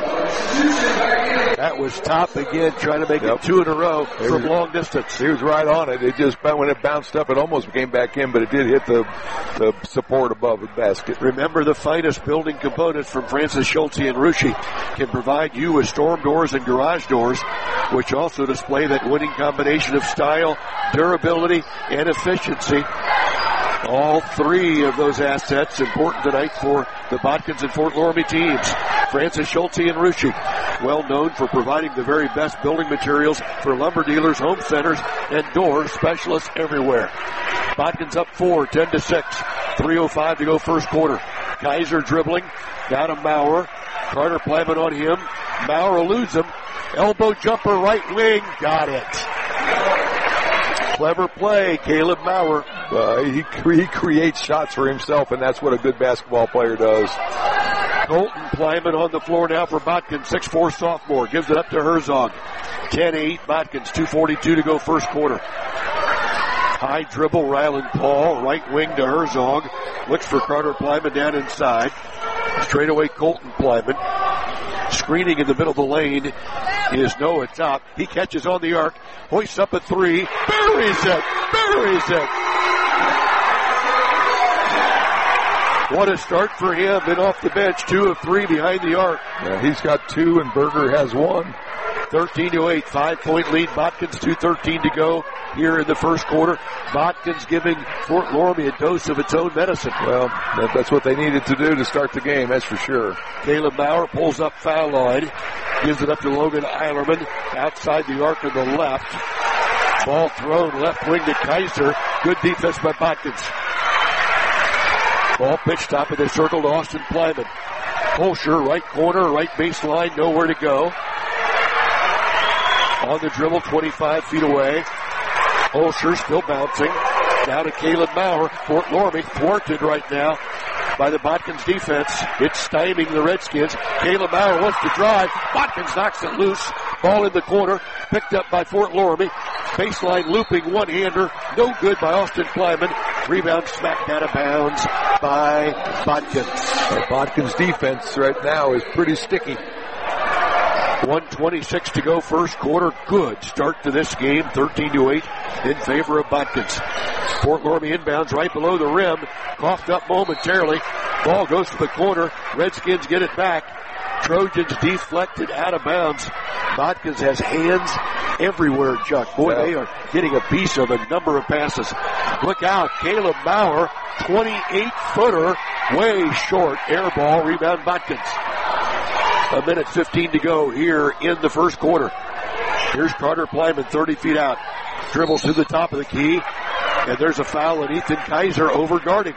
That was Top again, trying to make yep. it two in a row he from was, long distance. He was right on it. It just, when it bounced up, it almost came back in, but it did hit the, the support above the basket. Remember, the finest building components from Francis Schulte and Ruschi can provide you with storm doors and garage doors, which also display that winning combination of style, durability, and efficiency. All three of those assets important tonight for the Botkins and Fort Loramie teams. Francis Schulte and Ruschi, well known for providing the very best building materials for lumber dealers, home centers, and door specialists everywhere. Botkins up four, ten to six. three oh five to go first quarter. Kaiser dribbling, down to Maurer. Carter Plyman on him. Maurer eludes him. Elbow jumper right wing. Got it. Clever play, Caleb Maurer. Uh, he, he creates shots for himself, and that's what a good basketball player does. Colton Plyman on the floor now for Botkins, six four sophomore. Gives it up to Herzog. ten eight Botkins, two forty-two to go first quarter. High dribble, Ryland Paul, right wing to Herzog. Looks for Carter Plyman down inside. Straight away Colton Plyman. Screening in the middle of the lane is Noah Top. He catches on the arc, hoists up a three, buries it, buries it. What a start for him. Been off the bench, two of three behind the arc. Yeah, he's got two and Berger has one. thirteen to eight, five-point lead. Botkins, two thirteen to go here in the first quarter. Botkins giving Fort Loramie a dose of its own medicine. Well, that, that's what they needed to do to start the game, that's for sure. Caleb Maurer pulls up foul line. Gives it up to Logan Eilerman outside the arc on the left. Ball thrown left wing to Kaiser. Good defense by Botkins. Ball pitched top of the circle to Austin Plyman. Holscher, right corner, right baseline, nowhere to go. On the dribble, twenty-five feet away. Holscher still bouncing. Now to Caleb Maurer. Fort Loramie thwarted right now by the Botkins defense. It's stymieing the Redskins. Caleb Maurer wants to drive. Botkins knocks it loose. Ball in the corner. Picked up by Fort Loramie. Baseline looping one-hander. No good by Austin Plyman. Rebound smacked out of bounds by Botkins. The Botkins defense right now is pretty sticky. one twenty-six to go first quarter. Good start to this game. thirteen to eight in favor of Botkins. Fort Loramie inbounds right below the rim. Coughed up momentarily. Ball goes to the corner. Redskins get it back. Trojans deflected out of bounds. Botkins has hands everywhere, Chuck. Boy, yeah. They are getting a piece of a number of passes. Look out. Caleb Maurer, twenty-eight footer, way short. Air ball, rebound Botkins. A minute fifteen to go here in the first quarter. Here's Carter Plyman, thirty feet out. Dribbles to the top of the key. And there's a foul on Ethan Kaiser over guarding.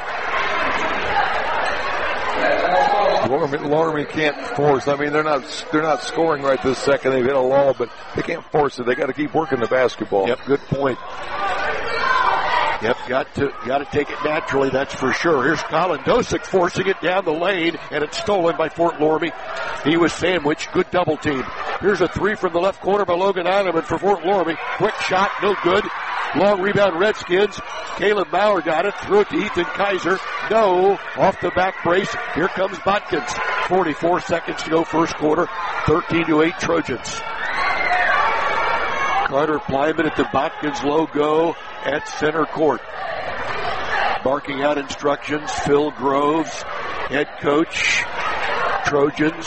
Loramie, Loramie can't force. I mean, they're not they're not scoring right this second. They've hit a lull, but they can't force it. They got to keep working the basketball. Yep, good point. Yep, got to got to take it naturally, that's for sure. Here's Colin Dosick forcing it down the lane, and it's stolen by Fort Loramie. He was sandwiched. Good double team. Here's a three from the left corner by Logan Eilerman for Fort Loramie. Quick shot, no good. Long rebound, Redskins. Caleb Maurer got it, threw it to Ethan Kaiser. No, off the back brace. Here comes Botkins. forty-four seconds to go first quarter. thirteen to eight Trojans. Carter Plyman at the Botkins logo at center court. Barking out instructions, Phil Groves, head coach, Trojans.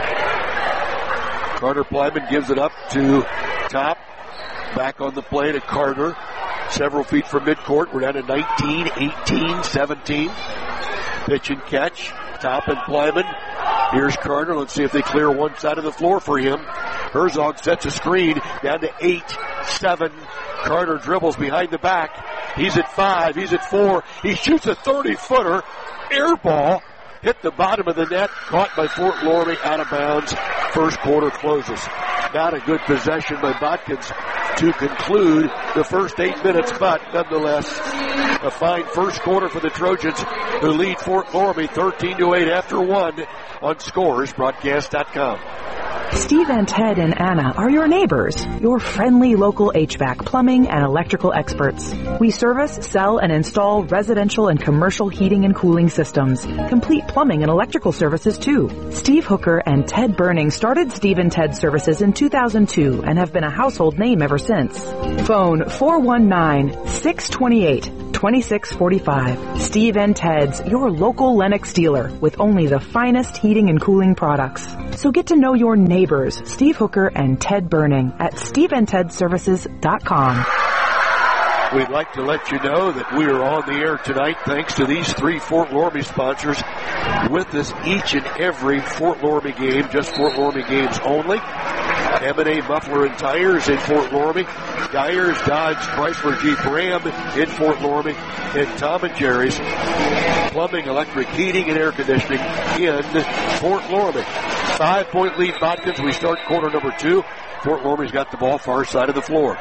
Carter Plyman gives it up to Top. Back on the play to Carter. Several feet from midcourt. We're down to nineteen, eighteen, seventeen. Pitch and catch. Top and Plyman. Here's Carter. Let's see if they clear one side of the floor for him. Herzog sets a screen down to eight, seven. Carter dribbles behind the back. He's at five. He's at four. He shoots a thirty-footer. Air ball. Hit the bottom of the net. Caught by Fort Loramie out of bounds. First quarter closes. Not a good possession by Botkins to conclude the first eight minutes, but nonetheless, a fine first quarter for the Trojans, who lead Fort Loramie thirteen to eight after one on Scores Broadcast dot com. Steve and Ted and Anna are your neighbors, your friendly local H V A C, plumbing, and electrical experts. We service, sell, and install residential and commercial heating and cooling systems. Complete plumbing and electrical services, too. Steve Hooker and Ted Burning started Steve and Ted Services in two thousand two and have been a household name ever since. Phone four one nine, six two eight, two six four five. Steve and Ted's, your local Lennox dealer with only the finest heating and cooling products. So get to know your neighbors, Steve Hooker and Ted Burning, at steve and ted services dot com. We'd like to let you know that we are on the air tonight thanks to these three Fort Loramie sponsors with us each and every Fort Loramie game, just Fort Loramie games only. M and A Muffler and Tires in Fort Loramie, Dyers, Dodge, Chrysler, Jeep, Ram in Fort Loramie, and Tom and Jerry's Plumbing, Electric, Heating, and Air Conditioning in Fort Loramie. Five-point lead Botkins. We start quarter number two. Fort Loramie's got the ball far side of the floor.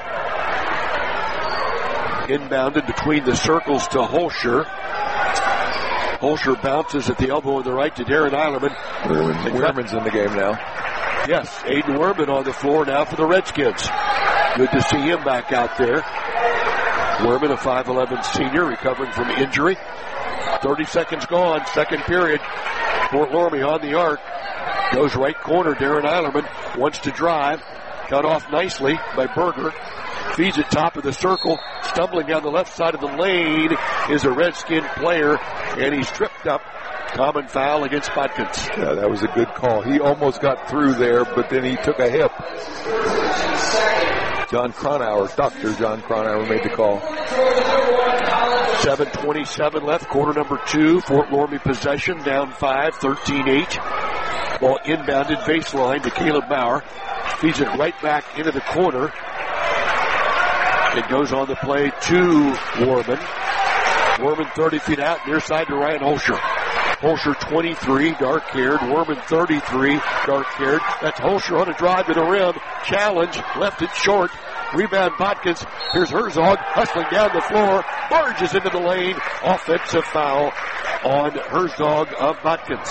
Inbounded between the circles to Holscher. Holscher bounces at the elbow on the right to Darren Eilerman. Werman's in the game now. Yes, Aiden Werman on the floor now for the Redskins. Good to see him back out there. Werman, a five eleven senior, recovering from injury. thirty seconds gone, second period. Fort Loramie on the arc. Goes right corner, Darren Eilerman wants to drive. Cut off nicely by Berger. Feeds it top of the circle. Stumbling down the left side of the lane is a Redskin player, and he's tripped up. Common foul against Botkins. Yeah, that was a good call. He almost got through there, but then he took a hip. John Cronauer, Doctor John Cronauer made the call. seven twenty-seven left, quarter number two. Fort Loramie possession, down five, thirteen eight. Ball inbounded baseline to Caleb Maurer. Feeds it right back into the corner. It goes on the play to Warman. Warman thirty feet out, near side to Ryan Holscher. Holscher twenty-three, dark-haired. Warman thirty-three, dark-haired. That's Holscher on a drive to the rim. Challenge, left it short. Rebound Botkins. Here's Herzog hustling down the floor. Barges into the lane. Offensive foul on Herzog of Botkins.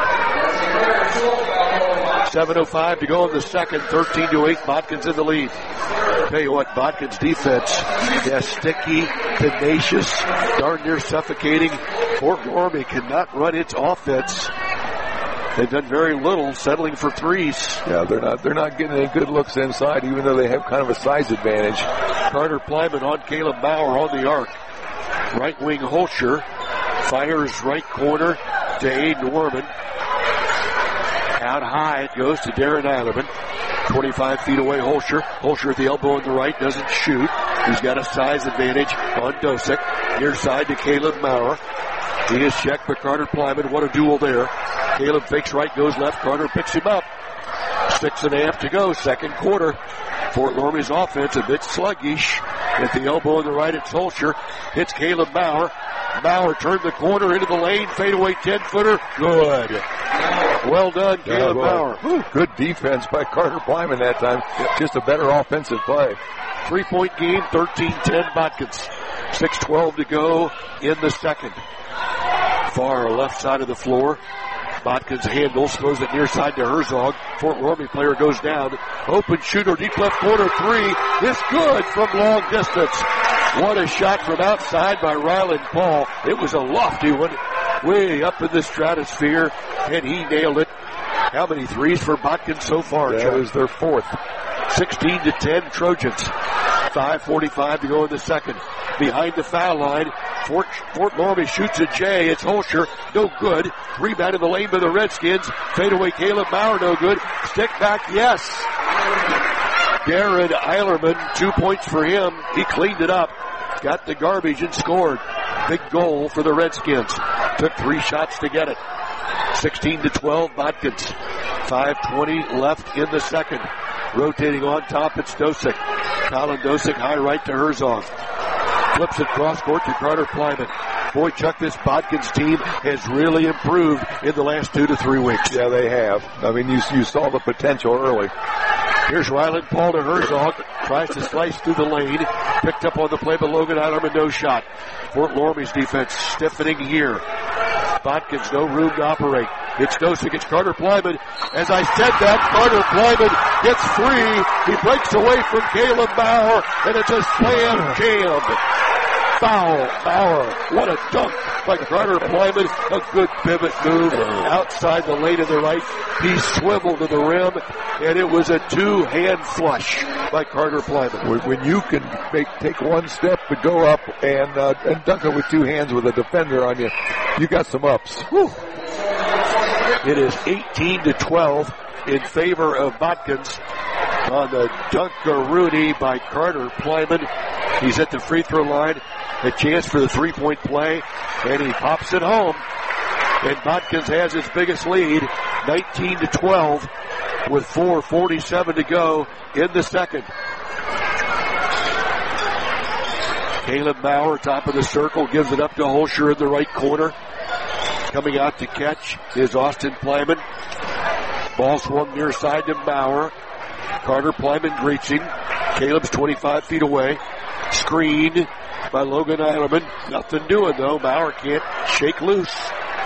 seven oh five to go in the second. thirteen to eight. Botkins in the lead. Tell you what, Botkins defense, yeah, sticky, tenacious, darn near suffocating. Fort Loramie cannot run its offense. They've done very little settling for threes. Yeah, they're not they're not getting any good looks inside, even though they have kind of a size advantage. Carter Plyman on Caleb Bauer on the arc. Right wing Holscher fires right corner to Aiden Warman. Out high it goes to Darren Eilerman. twenty-five feet away Holscher. Holscher at the elbow on the right, doesn't shoot. He's got a size advantage on Dosick. Near side to Caleb Maurer. He is checked by Carter Plyman. What a duel there. Caleb fakes right, goes left. Carter picks him up. Six and a half to go, second quarter. Fort Loramie's offense a bit sluggish. At the elbow on the right, it's Holscher. Hits Caleb Bauer. Bauer turned the corner into the lane. Fadeaway ten-footer. Good. Well done, Caleb yeah, Bauer. Whew, good defense by Carter Plyman that time. Just a better offensive play. Three-point game, thirteen ten Botkins. six twelve to go in the second. Far left side of the floor. Botkins handles, throws it near side to Herzog. Fort Loramie player goes down. Open shooter, deep left corner three. It's good from long distance. What a shot from outside by Ryland Paul. It was a lofty one, way up in the stratosphere, and he nailed it. How many threes for Botkins so far? That is their fourth. sixteen to ten Trojans. five forty-five to go in the second. Behind the foul line, Fort, Fort Loramie shoots a J. It's Holscher, no good. Rebound in the lane by the Redskins. Fadeaway Caleb Bauer, no good. Stick back, yes. Darren Eilerman, two points for him. He cleaned it up. Got the garbage and scored. Big goal for the Redskins. Took three shots to get it. sixteen to twelve, Botkins. five twenty left in the second. Rotating on top, it's Dosick. Colin Dosick, high right to Herzog. Flips it cross court to Carter Plyman. Boy, Chuck, this Botkins team has really improved in the last two to three weeks. Yeah, they have. I mean, you, you saw the potential early. Here's Ryland Paul to Herzog. Tries to slice through the lane. Picked up on the play by Logan Eilerman, no shot. Fort Loramie's defense stiffening here. Botkins, no room to operate. It's Dosick, it's Carter Plyman. As I said that, Carter Plyman gets free. He breaks away from Caleb Bauer, and it's a slam jam. Foul, Bauer. What a dunk by Carter Plyman. A good pivot move outside the lane to the right. He swiveled to the rim, and it was a two-hand flush by Carter Plyman. When you can make, take one step to go up and, uh, and dunk it with two hands with a defender on you, you got some ups. Whew. It is eighteen to twelve in favor of Botkins on the dunkaroonie by Carter Plyman. He's at the free throw line. A chance for the three-point play, and he pops it home. And Botkins has his biggest lead, nineteen to twelve, with four forty-seven to go in the second. Caleb Bauer, top of the circle, gives it up to Holscher in the right corner. Coming out to catch is Austin Plyman. Ball swung near side to Bauer. Carter Plyman greets him. Caleb's twenty-five feet away. Screen by Logan Eilerman. Nothing doing though. Bauer can't shake loose.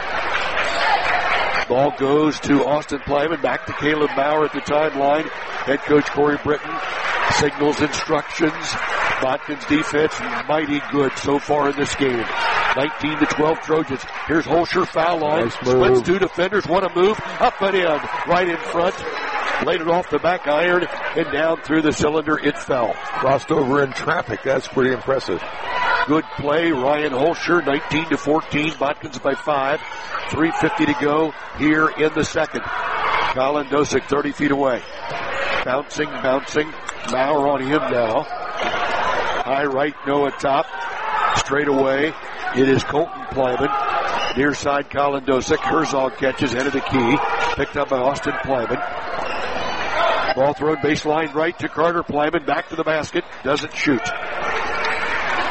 Ball goes to Austin Plyman. Back to Caleb Bauer at the timeline. Head coach Corey Britton signals instructions. Botkins defense mighty good so far in this game. nineteen to twelve Trojans. Here's Holscher, foul line. Nice Splits two defenders. Want to move. Up and in. Right in front. Laid it off the back iron and down through the cylinder. It fell. Crossed over in traffic. That's pretty impressive. Good play. Ryan Holscher, nineteen to fourteen. Botkins by five. three fifty to go here in the second. Colin Dosick, thirty feet away. Bouncing, bouncing. Bauer on him now. High right, Noah top. Straight away. It is Colton Plyman. Near side, Colin Dosick. Herzog catches, head of the key. Picked up by Austin Plyman. Ball thrown baseline right to Carter Plyman. Back to the basket. Doesn't shoot.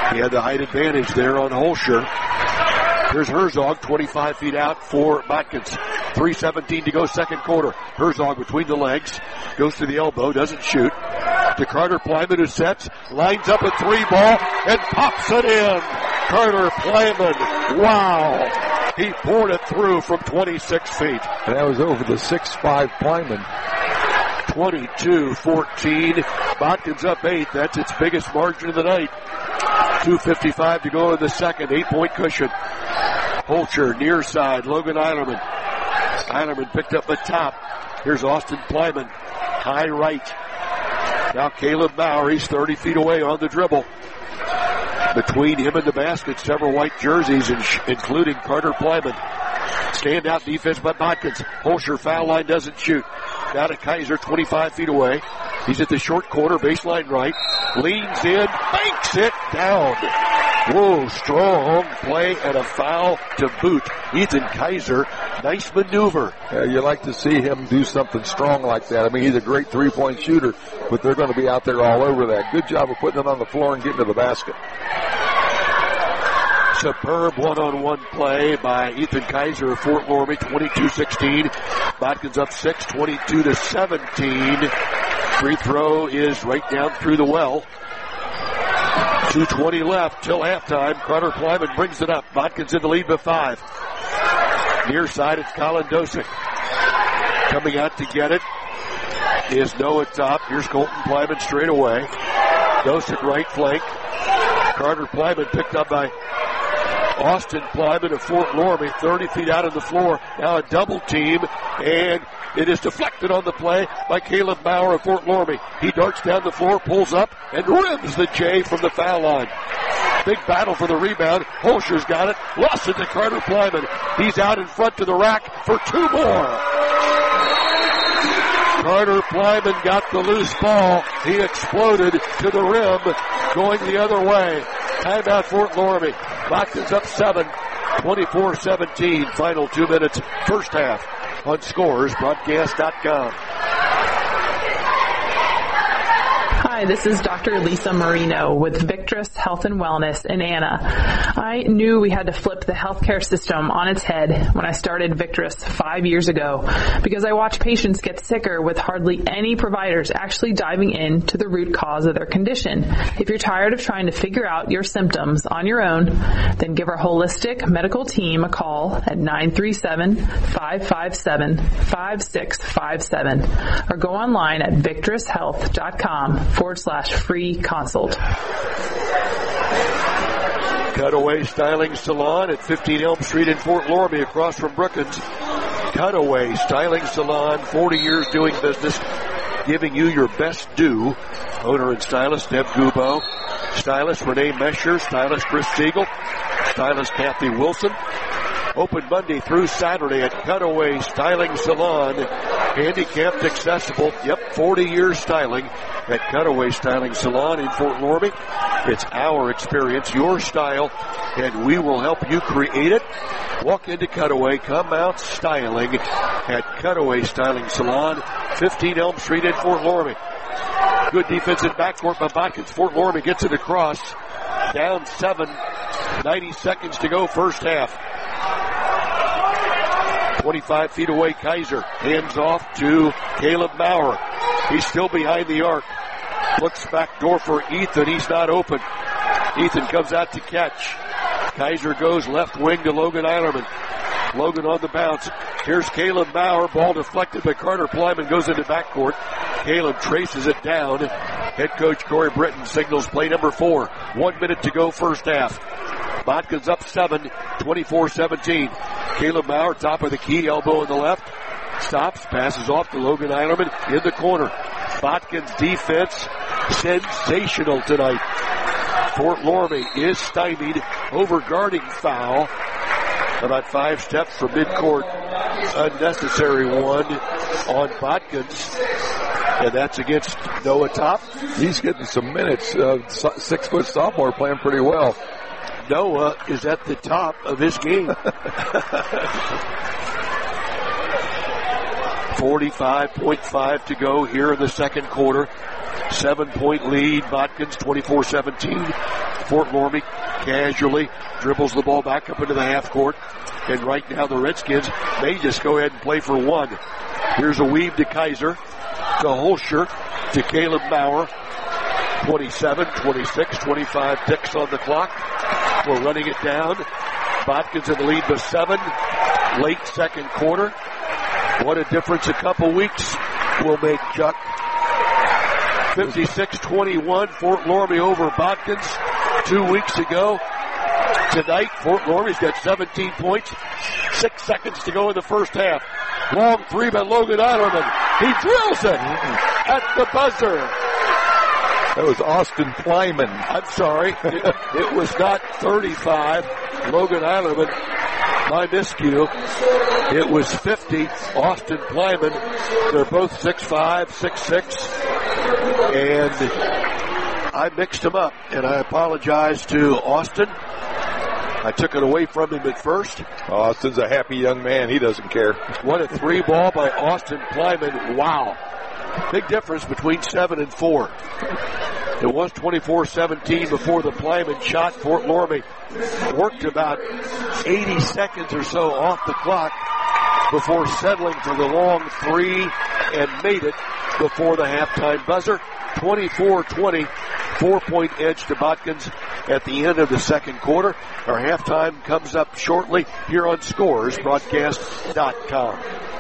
He had the height advantage there on Holscher. Here's Herzog, twenty-five feet out for Botkins. three seventeen to go, second quarter. Herzog between the legs, goes to the elbow, doesn't shoot. To Carter Plyman, who sets, lines up a three ball, and pops it in. Carter Plyman, wow. He poured it through from twenty-six feet. And that was over the six five Plyman. twenty-two fourteen. Botkins up eight. That's its biggest margin of the night. two fifty-five to go in the second. Eight-point cushion. Holscher, near side. Logan Eilerman. Eilerman picked up the top. Here's Austin Plyman. High right. Now Caleb Maurer. He's thirty feet away on the dribble. Between him and the basket, several white jerseys, including Carter Plyman. Standout defense by Botkins. Holscher foul line, doesn't shoot. Now to Kaiser, twenty-five feet away. He's at the short corner, baseline right. Leans in, banks it down. Whoa, strong play and a foul to boot. Ethan Kaiser, nice maneuver. Yeah, you like to see him do something strong like that. I mean, he's a great three-point shooter, but they're going to be out there all over that. Good job of putting it on the floor and getting to the basket. Superb one-on-one play by Ethan Kaiser of Fort Loramie, twenty-two sixteen. Botkins up six, twenty-two to seventeen. Free throw is right down through the well. two twenty left till halftime. Carter Plyman brings it up. Botkins in the lead by five. Near side, it's Colin Dosick. Coming out to get it is Noah Top. Here's Colton Plyman straight away. Dosick right flank. Carter Plyman picked up by Austin Plyman of Fort Loramie, thirty feet out of the floor. Now a double team, and it is deflected on the play by Caleb Maurer of Fort Loramie. He darts down the floor, pulls up, and rims the J from the foul line. Big battle for the rebound. Holscher's got it. Lost it to Carter Plyman. He's out in front to the rack for two more. Carter Plyman got the loose ball. He exploded to the rim, going the other way. Timeout Fort Loramie. Botkins up seven, twenty-four seventeen. Final two minutes, first half on scores broadcast dot com. Hi, this is Doctor Lisa Marino with Victress Health and Wellness in Anna. I knew we had to flip the healthcare system on its head when I started Victress five years ago because I watched patients get sicker with hardly any providers actually diving into the root cause of their condition. If you're tired of trying to figure out your symptoms on your own, then give our holistic medical team a call at nine three seven, five five seven, five six five seven or go online at victress health dot com forward slash free consult. Cutaway Styling Salon at fifteen Elm Street in Fort Loramie across from Brookins. Cutaway Styling Salon, forty years doing business, giving you your best due. Owner and stylist Deb Gubo. Stylist Renee Mesher. Stylist Chris Siegel. Stylist Kathy Wilson. Open Monday through Saturday at Cutaway Styling Salon. Handicapped accessible. Yep, forty years styling at Cutaway Styling Salon in Fort Loramie. It's our experience, your style, and we will help you create it. Walk into Cutaway, come out styling at Cutaway Styling Salon, fifteen Elm Street in Fort Loramie. Good defensive backcourt by Botkins. Fort Loramie gets it across. Down seven, ninety seconds to go, first half. twenty-five feet away, Kaiser. Hands off to Caleb Maurer. He's still behind the arc. Looks back door for Ethan. He's not open. Ethan comes out to catch. Kaiser goes left wing to Logan Eilerman. Logan on the bounce. Here's Caleb Maurer. Ball deflected by Carter Plyman. Goes into backcourt. Caleb traces it down. Head coach Corey Britton signals play number four. One minute to go, first half. Botkins up seven, twenty-four seventeen. Caleb Maurer, top of the key, elbow in the left. Stops, passes off to Logan Eilerman in the corner. Botkins defense, sensational tonight. Fort Loramie is stymied, over guarding foul. About five steps from midcourt. Unnecessary one on Botkins. And that's against Noah Top. He's getting some minutes. Uh, six foot sophomore playing pretty well. Noah is at the top of his game. forty-five point five to go here in the second quarter. Seven point lead, Botkins twenty-four seventeen. Fort Loramie casually dribbles the ball back up into the half court. And right now the Redskins may just go ahead and play for one. Here's a weave to Kaiser, to Holscher, to Caleb Maurer. twenty-seven, twenty-six, twenty-five ticks on the clock. We're running it down. Botkins in the lead by seven. Late second quarter. What a difference a couple weeks will make, Chuck. fifty-six twenty-one, Fort Loramie over Botkins two weeks ago. Tonight, Fort Loramie's got seventeen points. Six seconds to go in the first half. Long three by Logan Eilerman. He drills it at the buzzer. That was Austin Plyman. I'm sorry. It, it was not thirty-five. Logan Eilerman, my miscue. It was fifty. Austin Plyman. They're both six five, six six. And I mixed them up. And I apologize to Austin. I took it away from him at first. Austin's a happy young man. He doesn't care. What a three ball by Austin Plyman. Wow. Big difference between seven and four. It was twenty-four seventeen before the Plyman shot. Fort Loramie worked about eighty seconds or so off the clock before settling for the long three and made it before the halftime buzzer. twenty-four twenty, four-point edge to Botkins at the end of the second quarter. Our halftime comes up shortly here on Scores Broadcast dot com.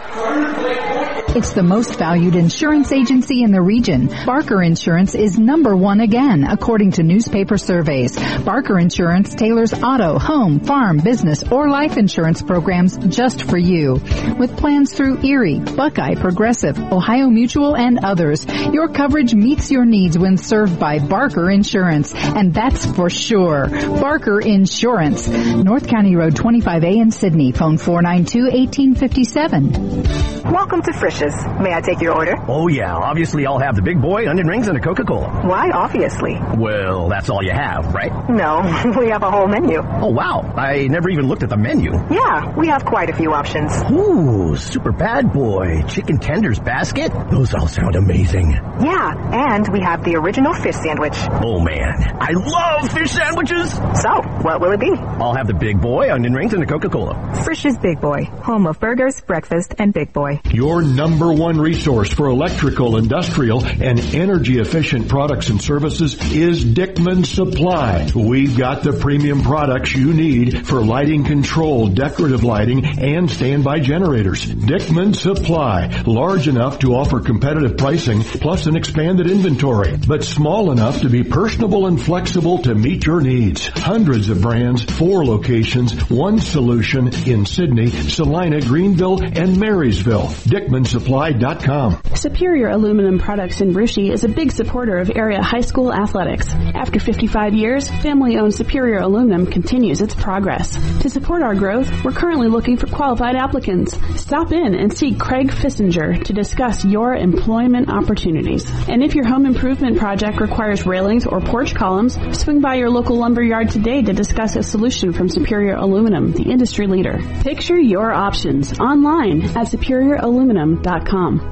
It's the most valued insurance agency in the region. Barker Insurance is number one again, according to newspaper surveys. Barker Insurance tailors auto, home, farm, business, or life insurance programs just for you. With plans through Erie, Buckeye, Progressive, Ohio Mutual, and others, your coverage meets your needs when served by Barker Insurance, and that's for sure. Barker Insurance. North County Road twenty-five A in Sydney. Phone four nine two, one eight five seven. Welcome to Frisch's. May I take your order? Oh, yeah. Obviously, I'll have the big boy, onion rings, and a Coca-Cola. Why, obviously? Well, that's all you have, right? No, we have a whole menu. Oh, wow. I never even looked at the menu. Yeah, we have quite a few options. Ooh, super bad boy. Chicken tenders basket? Those all sound amazing. Yeah, and we have the original fish sandwich. Oh, man. I love fish sandwiches. So, what will it be? I'll have the big boy, onion rings, and a Coca-Cola. Frisch's Big Boy, home of burgers, breakfast, and Big Boy. Your number one resource for electrical, industrial, and energy-efficient products and services is Dickman Supply. We've got the premium products you need for lighting control, decorative lighting, and standby generators. Dickman Supply, large enough to offer competitive pricing plus an expanded inventory, but small enough to be personable and flexible to meet your needs. Hundreds of brands, four locations, one solution in Sydney, Salina, Greenville, and Marysville. Dickman Supply dot com. Superior Aluminum Products in Brushy is a big supporter of area high school athletics. After fifty-five years, family-owned Superior Aluminum continues its progress. To support our growth, we're currently looking for qualified applicants. Stop in and see Craig Fissinger to discuss your employment opportunities. And if your home improvement project requires railings or porch columns, swing by your local lumber yard today to discuss a solution from Superior Aluminum, the industry leader. Picture your options online at superior aluminum dot com.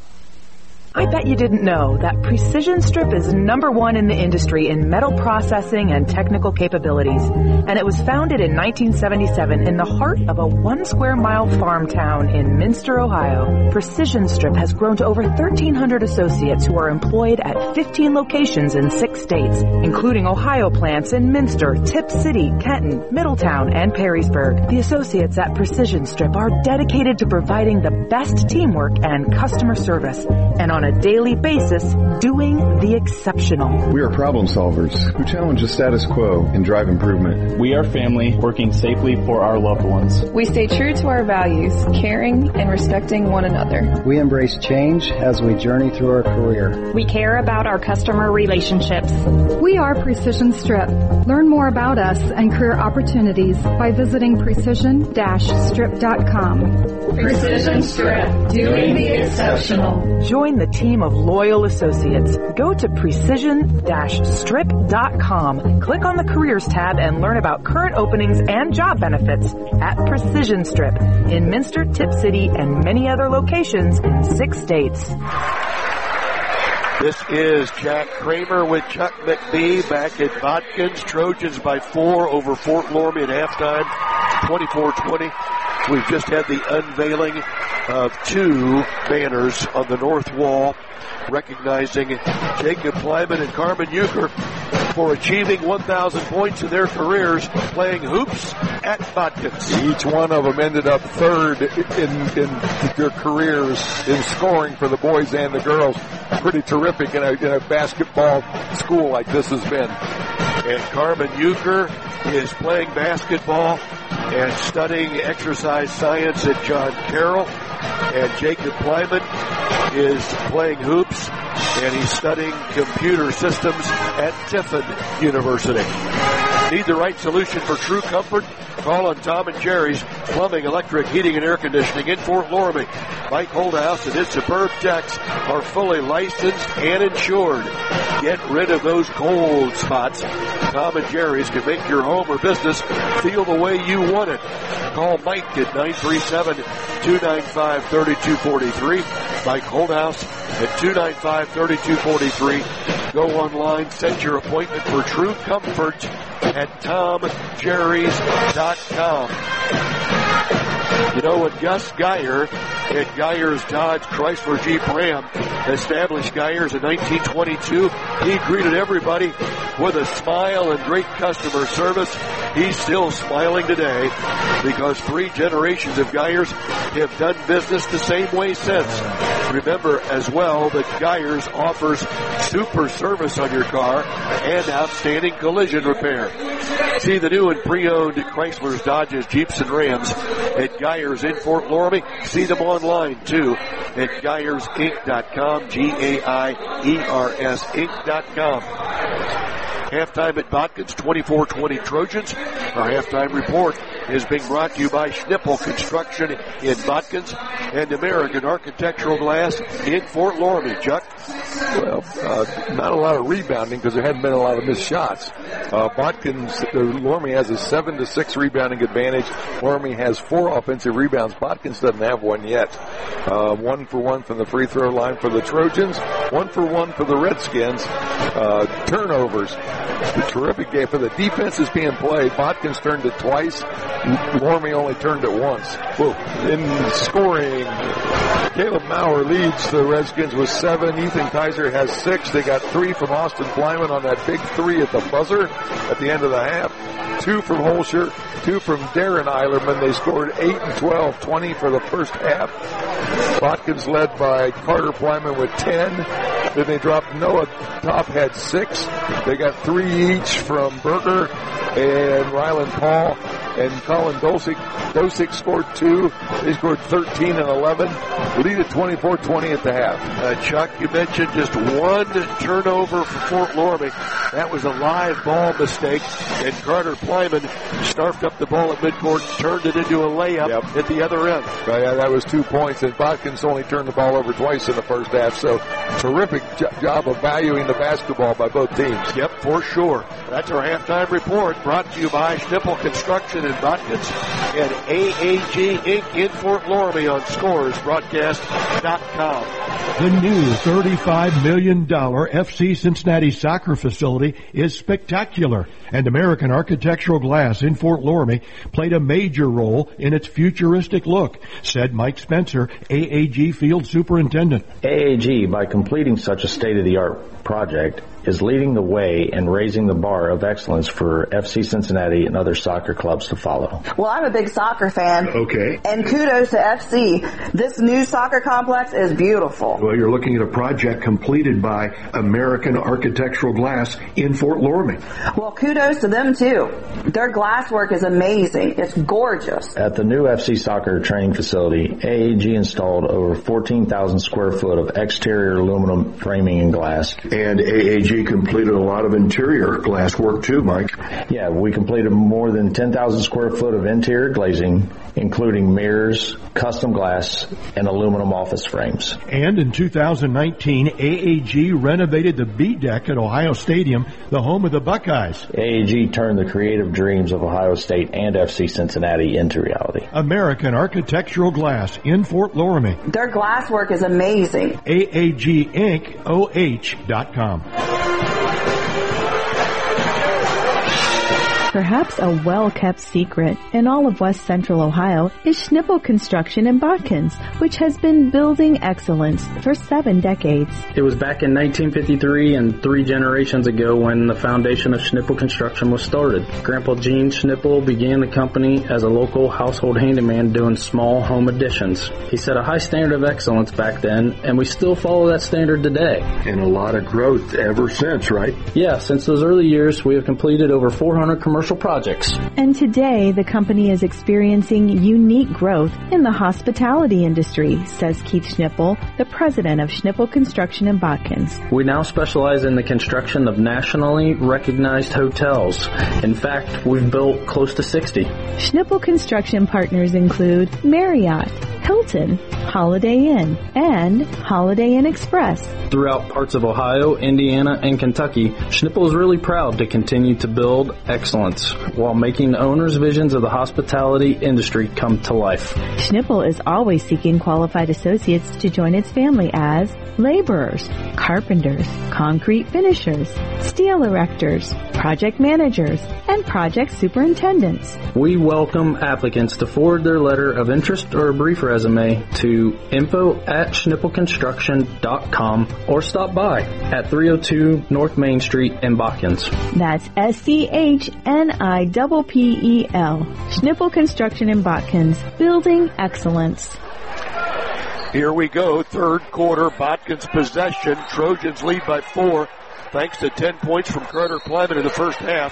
I bet you didn't know that Precision Strip is number one in the industry in metal processing and technical capabilities. And it was founded in nineteen seventy-seven in the heart of a one square mile farm town in Minster, Ohio. Precision Strip has grown to over thirteen hundred associates who are employed at fifteen locations in six states, including Ohio plants in Minster, Tip City, Kenton, Middletown, and Perrysburg. The associates at Precision Strip are dedicated to providing the best teamwork and customer service, and on a daily basis, doing the exceptional. We are problem solvers who challenge the status quo and drive improvement. We are family working safely for our loved ones. We stay true to our values, caring and respecting one another. We embrace change as we journey through our career. We care about our customer relationships. We are Precision Strip. Learn more about us and career opportunities by visiting precision dash strip dot com. Precision Strip, doing the exceptional. Join the team of loyal associates. Go to precision dash strip dot com. Click on the Careers tab and learn about current openings and job benefits at Precision Strip in Minster, Tip City, and many other locations in six states. This is Jack Kramer with Chuck McBee back at Botkins. Trojans by four over Fort Loramie at halftime, twenty-four twenty. We've just had the unveiling of two banners on the north wall recognizing Jacob Kleiman and Carmen Euchre for achieving one thousand points in their careers playing hoops at Botkins. Each one of them ended up third in, in their careers in scoring for the boys and the girls. Pretty terrific in a, in a basketball school like this has been. And Carmen Euchre is playing basketball and studying exercise science at John Carroll. And Jacob Kleiman is playing hoops, and he's studying computer systems at Tiffin University. Need the right solution for true comfort? Call on Tom and Jerry's Plumbing, Electric, Heating, and Air Conditioning in Fort Loramie. Mike Holdhouse and his superb techs are fully licensed and insured. Get rid of those cold spots. Tom and Jerry's can make your home or business feel the way you want it. Call Mike at nine three seven, two nine five, three two four three. Mike Holdhouse at two nine five, three two four three. Go online, set your appointment for true comfort at tom jerrys dot com. You know, when Gus Geyer at Geyer's Dodge Chrysler Jeep Ram established Geyer's in nineteen twenty-two, he greeted everybody with a smile and great customer service. He's still smiling today because three generations of Geyers have done business the same way since. Remember as well that Geyers offers super service on your car and outstanding collision repair. See the new and pre-owned Chryslers, Dodges, Jeeps, and Rams at Geyers in Fort Loramie. See them online too at Geyers Inc dot com, G A I E R S Inc dot com. Halftime at Botkins, twenty-four twenty Trojans. Our halftime report is being brought to you by Schnippel Construction in Botkins and American Architectural Glass in Fort Loramie. Chuck? Well, uh, not a lot of rebounding because there hadn't been a lot of missed shots. Uh, Botkins, uh, Loramie has a seven to six rebounding advantage. Loramie has four offensive rebounds. Botkins doesn't have one yet. Uh, one for one from the free throw line for the Trojans. One for one for the Redskins. Uh, turnovers. A terrific game for the defense is being played. Botkins turned it twice. Loramie only turned it once. Whoa. In scoring, Caleb Maurer leads the Redskins with seven. Ethan Kaiser has six. They got three from Austin Kleiman on that big three at the buzzer at the end of the half. Two from Holscher, two from Darren Eilerman. They scored eight and twelve, twenty for the first half. Botkins led by Carter Plyman with ten. Then they dropped Noah Top had six. They got three each from Berger and Ryland Paul. And Colin Dosick. Dosick scored two. They scored thirteen and eleven. Lead at twenty-four twenty at the half. Uh, Chuck, you mentioned just one turnover for Fort Loramie. That was a live ball mistake. And Carter Plyman snarfed up the ball at midcourt, turned it into a layup yep. at the other end. Right, yeah, that was two points. And Botkins only turned the ball over twice in the first half. So terrific jo- job of valuing the basketball by both teams. Yep, for sure. That's our halftime report brought to you by Schnippel Construction in Botkins and A A G Incorporated in Fort Loramie on scores broadcast dot com. The new thirty-five million dollars F C Cincinnati soccer facility is spectacular, and American Architectural Glass in Fort Loramie played a major role in its futuristic look, said Mike Spencer, A A G Field Superintendent. A A G, by completing such a state-of-the-art project, is leading the way and raising the bar of excellence for F C Cincinnati and other soccer clubs to follow. Well, I'm a big soccer fan. Okay. And kudos to F C. This new soccer complex is beautiful. Well, you're looking at a project completed by American Architectural Glass in Fort Loramie. Well, kudos to them, too. Their glass work is amazing. It's gorgeous. At the new F C soccer training facility, A A G installed over fourteen thousand square foot of exterior aluminum framing and glass. And A A G completed a lot of interior glass work too, Mike. Yeah, we completed more than ten thousand square foot of interior glazing including mirrors, custom glass, and aluminum office frames. And in two thousand nineteen, A A G renovated the B deck at Ohio Stadium, the home of the Buckeyes. A A G turned the creative dreams of Ohio State and F C Cincinnati into reality. American Architectural Glass in Fort Loramie. Their glass work is amazing. A A G Inc O H dot com. Perhaps a well-kept secret in all of West Central Ohio is Schnippel Construction in Botkins, which has been building excellence for seven decades. It was back in nineteen fifty-three and three generations ago when the foundation of Schnippel Construction was started. Grandpa Gene Schnippel began the company as a local household handyman doing small home additions. He set a high standard of excellence back then, and we still follow that standard today. And a lot of growth ever since, right? Yeah, since those early years, we have completed over four hundred commercial projects. And today, the company is experiencing unique growth in the hospitality industry, says Keith Schnippel, the president of Schnippel Construction in Botkins. We now specialize in the construction of nationally recognized hotels. In fact, we've built close to sixty. Schnippel Construction partners include Marriott, Hilton, Holiday Inn, and Holiday Inn Express. Throughout parts of Ohio, Indiana, and Kentucky, Schnippel is really proud to continue to build excellence while making the owners' visions of the hospitality industry come to life. Schnippel is always seeking qualified associates to join its family as laborers, carpenters, concrete finishers, steel erectors, project managers, and project superintendents. We welcome applicants to forward their letter of interest or a brief resume to info at schnippel construction dot com or stop by at three oh two North Main Street in Botkins. That's S C H N I P P E L. Schnippel Construction in Botkins, building excellence. Here we go, third quarter, Botkins possession. Trojans lead by four, thanks to ten points from Carter Plymouth in the first half.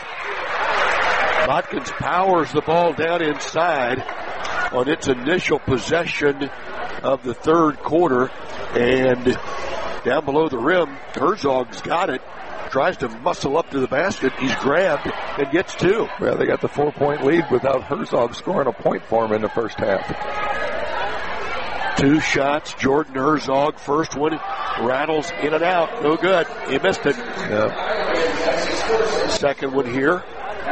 Botkins powers the ball down inside on its initial possession of the third quarter, and down below the rim, Herzog's got it, tries to muscle up to the basket, he's grabbed and gets two. Well, they got the four-point lead without Herzog scoring a point for him in the first half. Two shots, Jordan Herzog, first one rattles in and out, no good, he missed it. Yep. Second one here.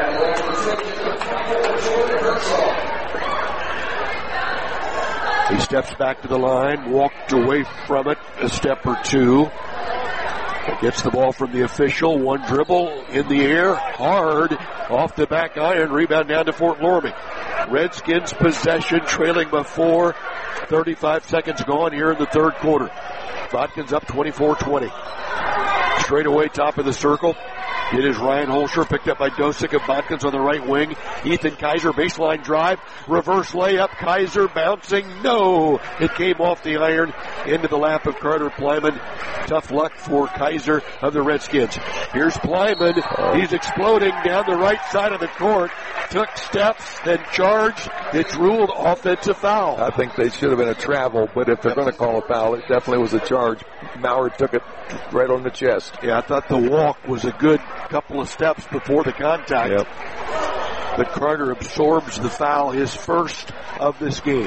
He steps back to the line, walked away from it a step or two. Gets the ball from the official, one dribble in the air, hard, off the back iron, rebound down to Fort Loramie. Redskins possession, trailing by four, thirty-five seconds gone here in the third quarter. Botkins up twenty-four twenty. Straight away, top of the circle. It is Ryan Holscher, picked up by Dosick of Botkins on the right wing. Ethan Kaiser, baseline drive, reverse layup, Kaiser bouncing, no! It came off the iron into the lap of Carter Plyman. Tough luck for Kaiser of the Redskins. Here's Plyman, he's exploding down the right side of the court, took steps, then charged. It's ruled offensive foul. I think they should have been a travel, but if they're going to call a foul, it definitely was a charge. Maurer took it right on the chest. Yeah, I thought the walk was a good couple of steps before the contact. Yep. But Carter absorbs the foul, his first of this game.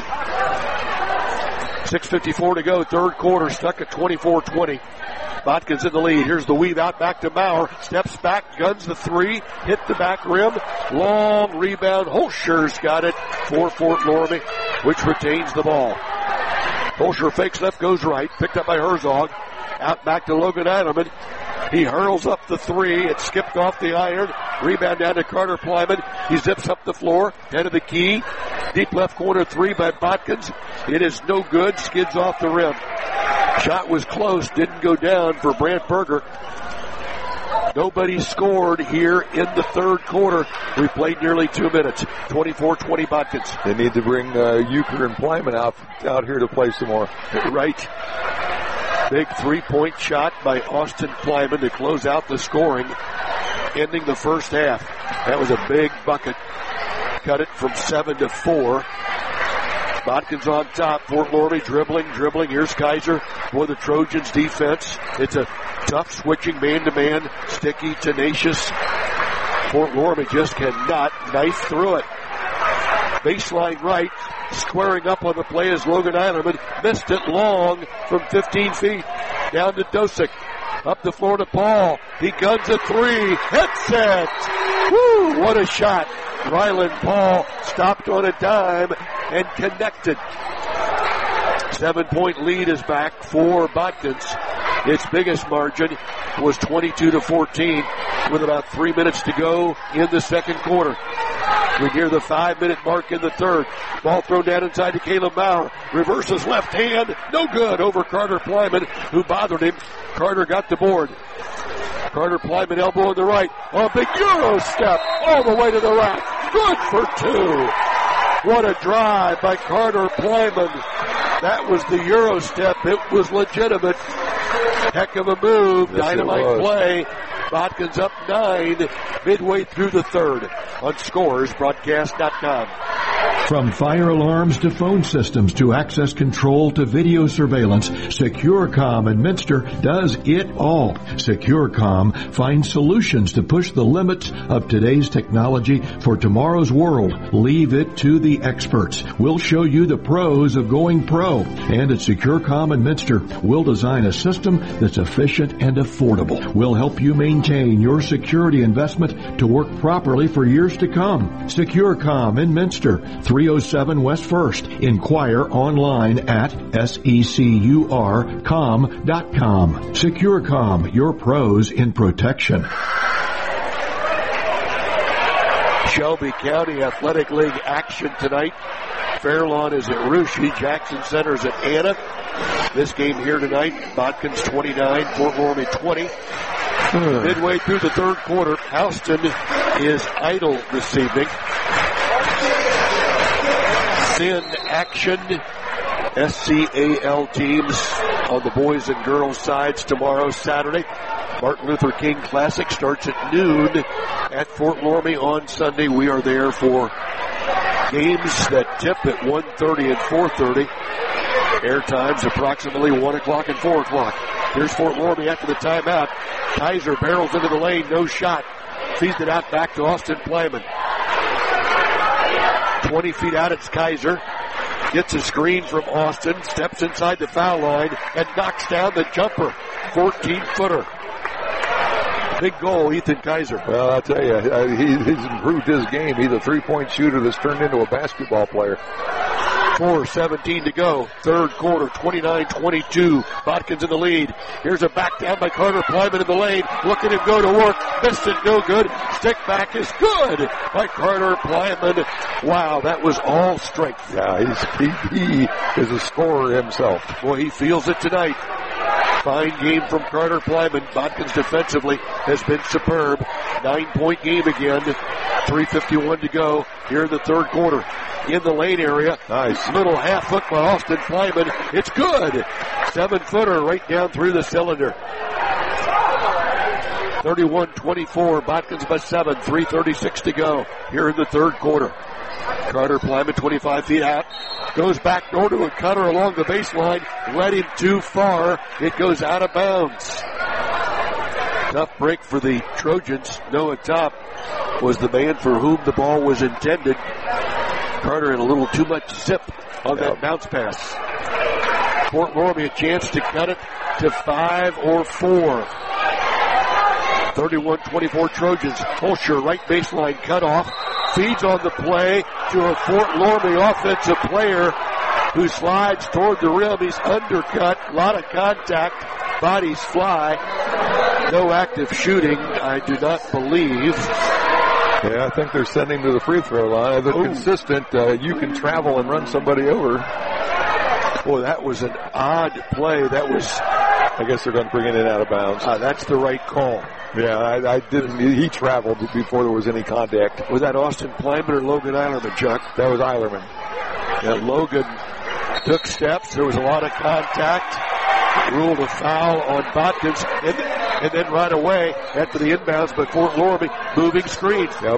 six fifty-four to go, third quarter, stuck at twenty-four twenty. Botkins in the lead. Here's the weave out back to Maurer. Steps back, guns the three, hit the back rim. Long rebound. Holscher's got it for Fort Loramie, which retains the ball. Holscher fakes left, goes right. Picked up by Herzog. Out back to Logan Adlerman. He hurls up the three. It skipped off the iron. Rebound down to Carter Plyman. He zips up the floor. Head of the key. Deep left corner three by Botkins. It is no good. Skids off the rim. Shot was close. Didn't go down for Brant Berger. Nobody scored here in the third quarter. We played nearly two minutes. twenty-four twenty Botkins. They need to bring uh, Euchre and Plyman out, out here to play some more. Right. Big three-point shot by Austin Plyman to close out the scoring, ending the first half. That was a big bucket. Cut it from seven to four. Botkins on top. Fort Loramie dribbling, dribbling. Here's Kaiser for the Trojans defense. It's a tough switching man-to-man, sticky, tenacious. Fort Loramie just cannot knife through it. Baseline right, squaring up on the play is Logan Eilerman. Missed it long from fifteen feet. Down to Dosick. Up the floor to Paul. He guns a three. Hits it. Woo, what a shot. Ryland Paul stopped on a dime and connected. Seven-point lead is back for Botkins. Its biggest margin was twenty-two to fourteen with about three minutes to go in the second quarter. We near the five-minute mark in the third. Ball thrown down inside to Caleb Maurer. Reverses left hand. No good over Carter Plyman, who bothered him. Carter got the board. Carter Plyman elbow on the right. Oh, big Euro step all the way to the rack. Good for two. What a drive by Carter Plyman. That was the Euro step. It was legitimate. Heck of a move. Yes, dynamite play. Botkins up nine midway through the third on scores broadcast dot com. From fire alarms to phone systems to access control to video surveillance, SecureCom in Minster does it all. SecureCom finds solutions to push the limits of today's technology for tomorrow's world. Leave it to the experts. We'll show you the pros of going pro. And at SecureCom in Minster, we'll design a system that's efficient and affordable. We'll help you maintain your security investment to work properly for years to come. SecureCom in Minster, three oh seven West First. Inquire online at secur com dot com. SecureCom, your pros in protection. Shelby County Athletic League action tonight. Fairlawn is at Russia. Jackson Center is at Anna. This game here tonight, Botkins twenty-nine, Fort Loramie twenty. Hmm. Midway through the third quarter, Houston is idle this evening. Thin action. S C A L teams on the boys and girls sides tomorrow, Saturday. Martin Luther King Classic starts at noon at Fort Loramie on Sunday. We are there for games that tip at one thirty and four thirty. Air times approximately one o'clock and four o'clock. Here's Fort Loramie after the timeout. Kaiser barrels into the lane, no shot. Feeds it out back to Austin Plyman. twenty feet out, it's Kaiser. Gets a screen from Austin, steps inside the foul line, and knocks down the jumper. fourteen-footer. Big goal, Ethan Kaiser. Well, I'll tell you, he, he's improved his game. He's a three-point shooter that's turned into a basketball player. four seventeen to go. Third quarter, twenty-nine twenty-two. Botkins in the lead. Here's a back down by Carter Plyman in the lane. Look at him go to work. Missed it, no good. Stick back is good by Carter Plyman. Wow, that was all strength. Yeah, he's, he, he is a scorer himself. Boy, he feels it tonight. Fine game from Carter Plyman. Botkins defensively has been superb. Nine-point game again. three fifty-one to go here in the third quarter. In the lane area. Nice. Little half foot by Austin Plyman. It's good. Seven-footer right down through the cylinder. thirty-one twenty-four. Botkins by seven. three thirty-six to go here in the third quarter. Carter Plyman, twenty-five feet out. Goes back door to a cutter along the baseline. Led him too far. It goes out of bounds. Tough break for the Trojans. Noah Top was the man for whom the ball was intended. Carter had a little too much zip on that bounce pass. Fort Loramie a chance to cut it to five or four. thirty-one twenty-four Trojans. Holscher right baseline cutoff. Feeds on the play to a Fort Loramie offensive player who slides toward the rim. He's undercut. A lot of contact. Bodies fly. No active shooting, I do not believe. Yeah, I think they're sending to the free throw line. They're Ooh. consistent. Uh, you can travel and run somebody over. Boy, that was an odd play. That was... I guess they're going to bring it in out of bounds. Uh, that's the right call. Yeah, I, I didn't. He traveled before there was any contact. Was that Austin Plyman or Logan Eilerman, Chuck? That was Eilerman. Yeah, Logan took steps. There was a lot of contact. Ruled a foul on Botkins. And, and then right away, after the inbounds by Fort Loramie, moving screen. Yep.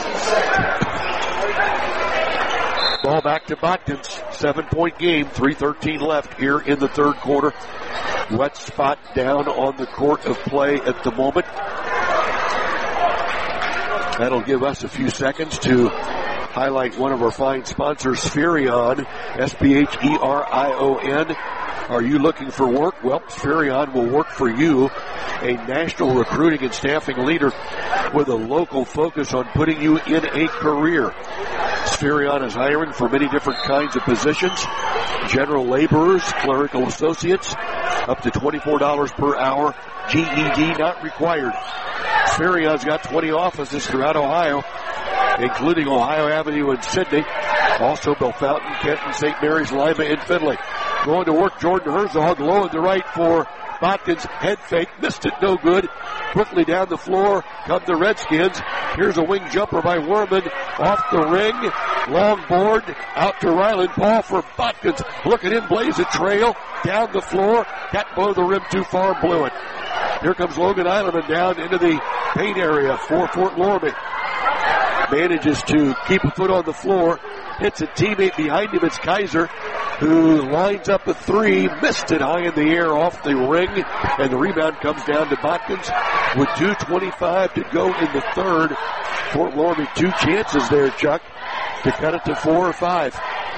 Ball back to Botkins. Seven-point game. three thirteen left here in the third quarter. Wet spot down on the court of play at the moment. That'll give us a few seconds to highlight one of our fine sponsors, Spherion, S P H E R I O N. Are you looking for work? Well, Spherion will work for you, a national recruiting and staffing leader with a local focus on putting you in a career. Spherion is hiring for many different kinds of positions, general laborers, clerical associates, up to twenty-four dollars per hour, G E D not required. Spherion's got twenty offices throughout Ohio, including Ohio Avenue in Sidney, also Bellefontaine, Kenton, Saint Mary's, Lima, and Findlay. Going to work, Jordan Herzog, low in the right for Botkins. Head fake, missed it, no good. Quickly down the floor come the Redskins. Here's a wing jumper by Werman off the ring. Long board out to Ryland Paul for Botkins. Look at him blaze a trail down the floor. Got below the rim too far, blew it. Here comes Logan Eilerman down into the paint area for Fort Loramie. Manages to keep a foot on the floor. Hits a teammate behind him. It's Kaiser, who lines up a three. Missed it high in the air off the ring. And the rebound comes down to Botkins with two twenty-five to go in the third. Fort Loramie, two chances there, Chuck, to cut it to four or five.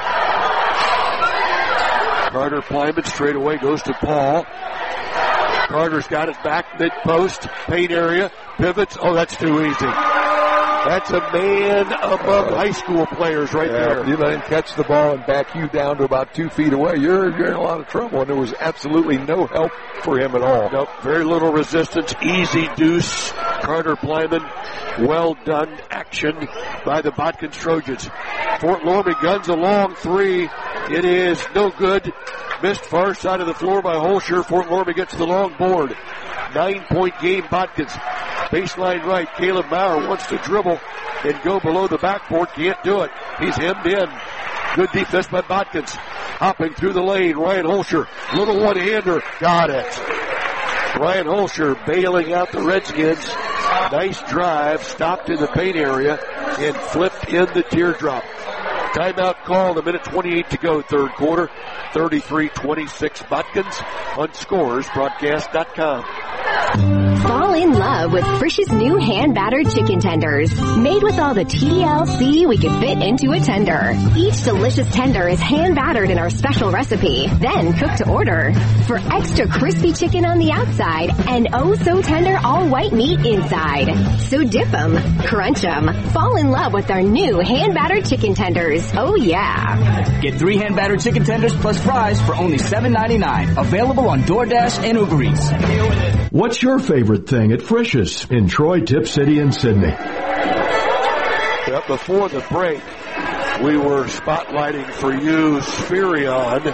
Carter Plyman straight away goes to Paul. Carter's got it back mid-post, paint area, pivots. Oh, that's too easy. That's a man above high school players right yeah, there. If you let him catch the ball and back you down to about two feet away, you're you're in a lot of trouble. And there was absolutely no help for him at all. Nope, very little resistance. Easy deuce. Carter Plyman, well done action by the Botkins Trojans. Fort Loramie guns a long three. It is no good. Missed far side of the floor by Holscher. Fort Loramie gets the long board. Nine-point game, Botkins. Baseline right. Caleb Maurer wants to dribble and go below the backboard. Can't do it. He's hemmed in. Good defense by Botkins. Hopping through the lane. Ryan Holscher. Little one-hander. Got it. Ryan Holscher bailing out the Redskins. Nice drive. Stopped in the paint area and flipped in the teardrop. Timeout called. A minute twenty-eight to go, third quarter. thirty-three twenty-six Botkins on scores broadcast dot com. Fall in love with Frisch's new hand-battered chicken tenders. Made with all the T L C we could fit into a tender. Each delicious tender is hand-battered in our special recipe, then cooked to order. For extra crispy chicken on the outside and oh-so-tender all-white meat inside. So dip them, crunch them, fall in love with our new hand-battered chicken tenders. Oh, yeah. Get three hand-battered chicken tenders plus fries for only seven ninety-nine. Available on DoorDash and Uber Eats. What's your favorite thing at Frisch's in Troy, Tip City, and Sydney? Yeah, before the break, we were spotlighting for you Spherion.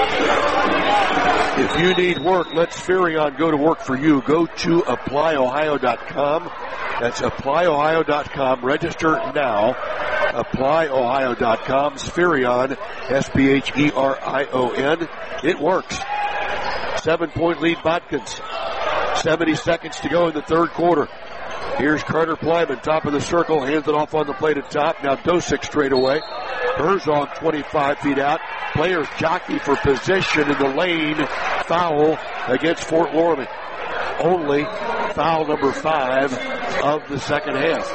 If you need work, let Spherion go to work for you. Go to apply ohio dot com. That's apply ohio dot com. Register now. apply ohio dot com. Spherion, S P H E R I O N. It works. Seven-point lead, Botkins. seventy seconds to go in the third quarter. Here's Carter Plyman, top of the circle, hands it off on the plate at top. Now Dosick straight away. Herzog twenty-five feet out. Players jockey for position in the lane. Foul against Fort Loramie. Only foul number five of the second half.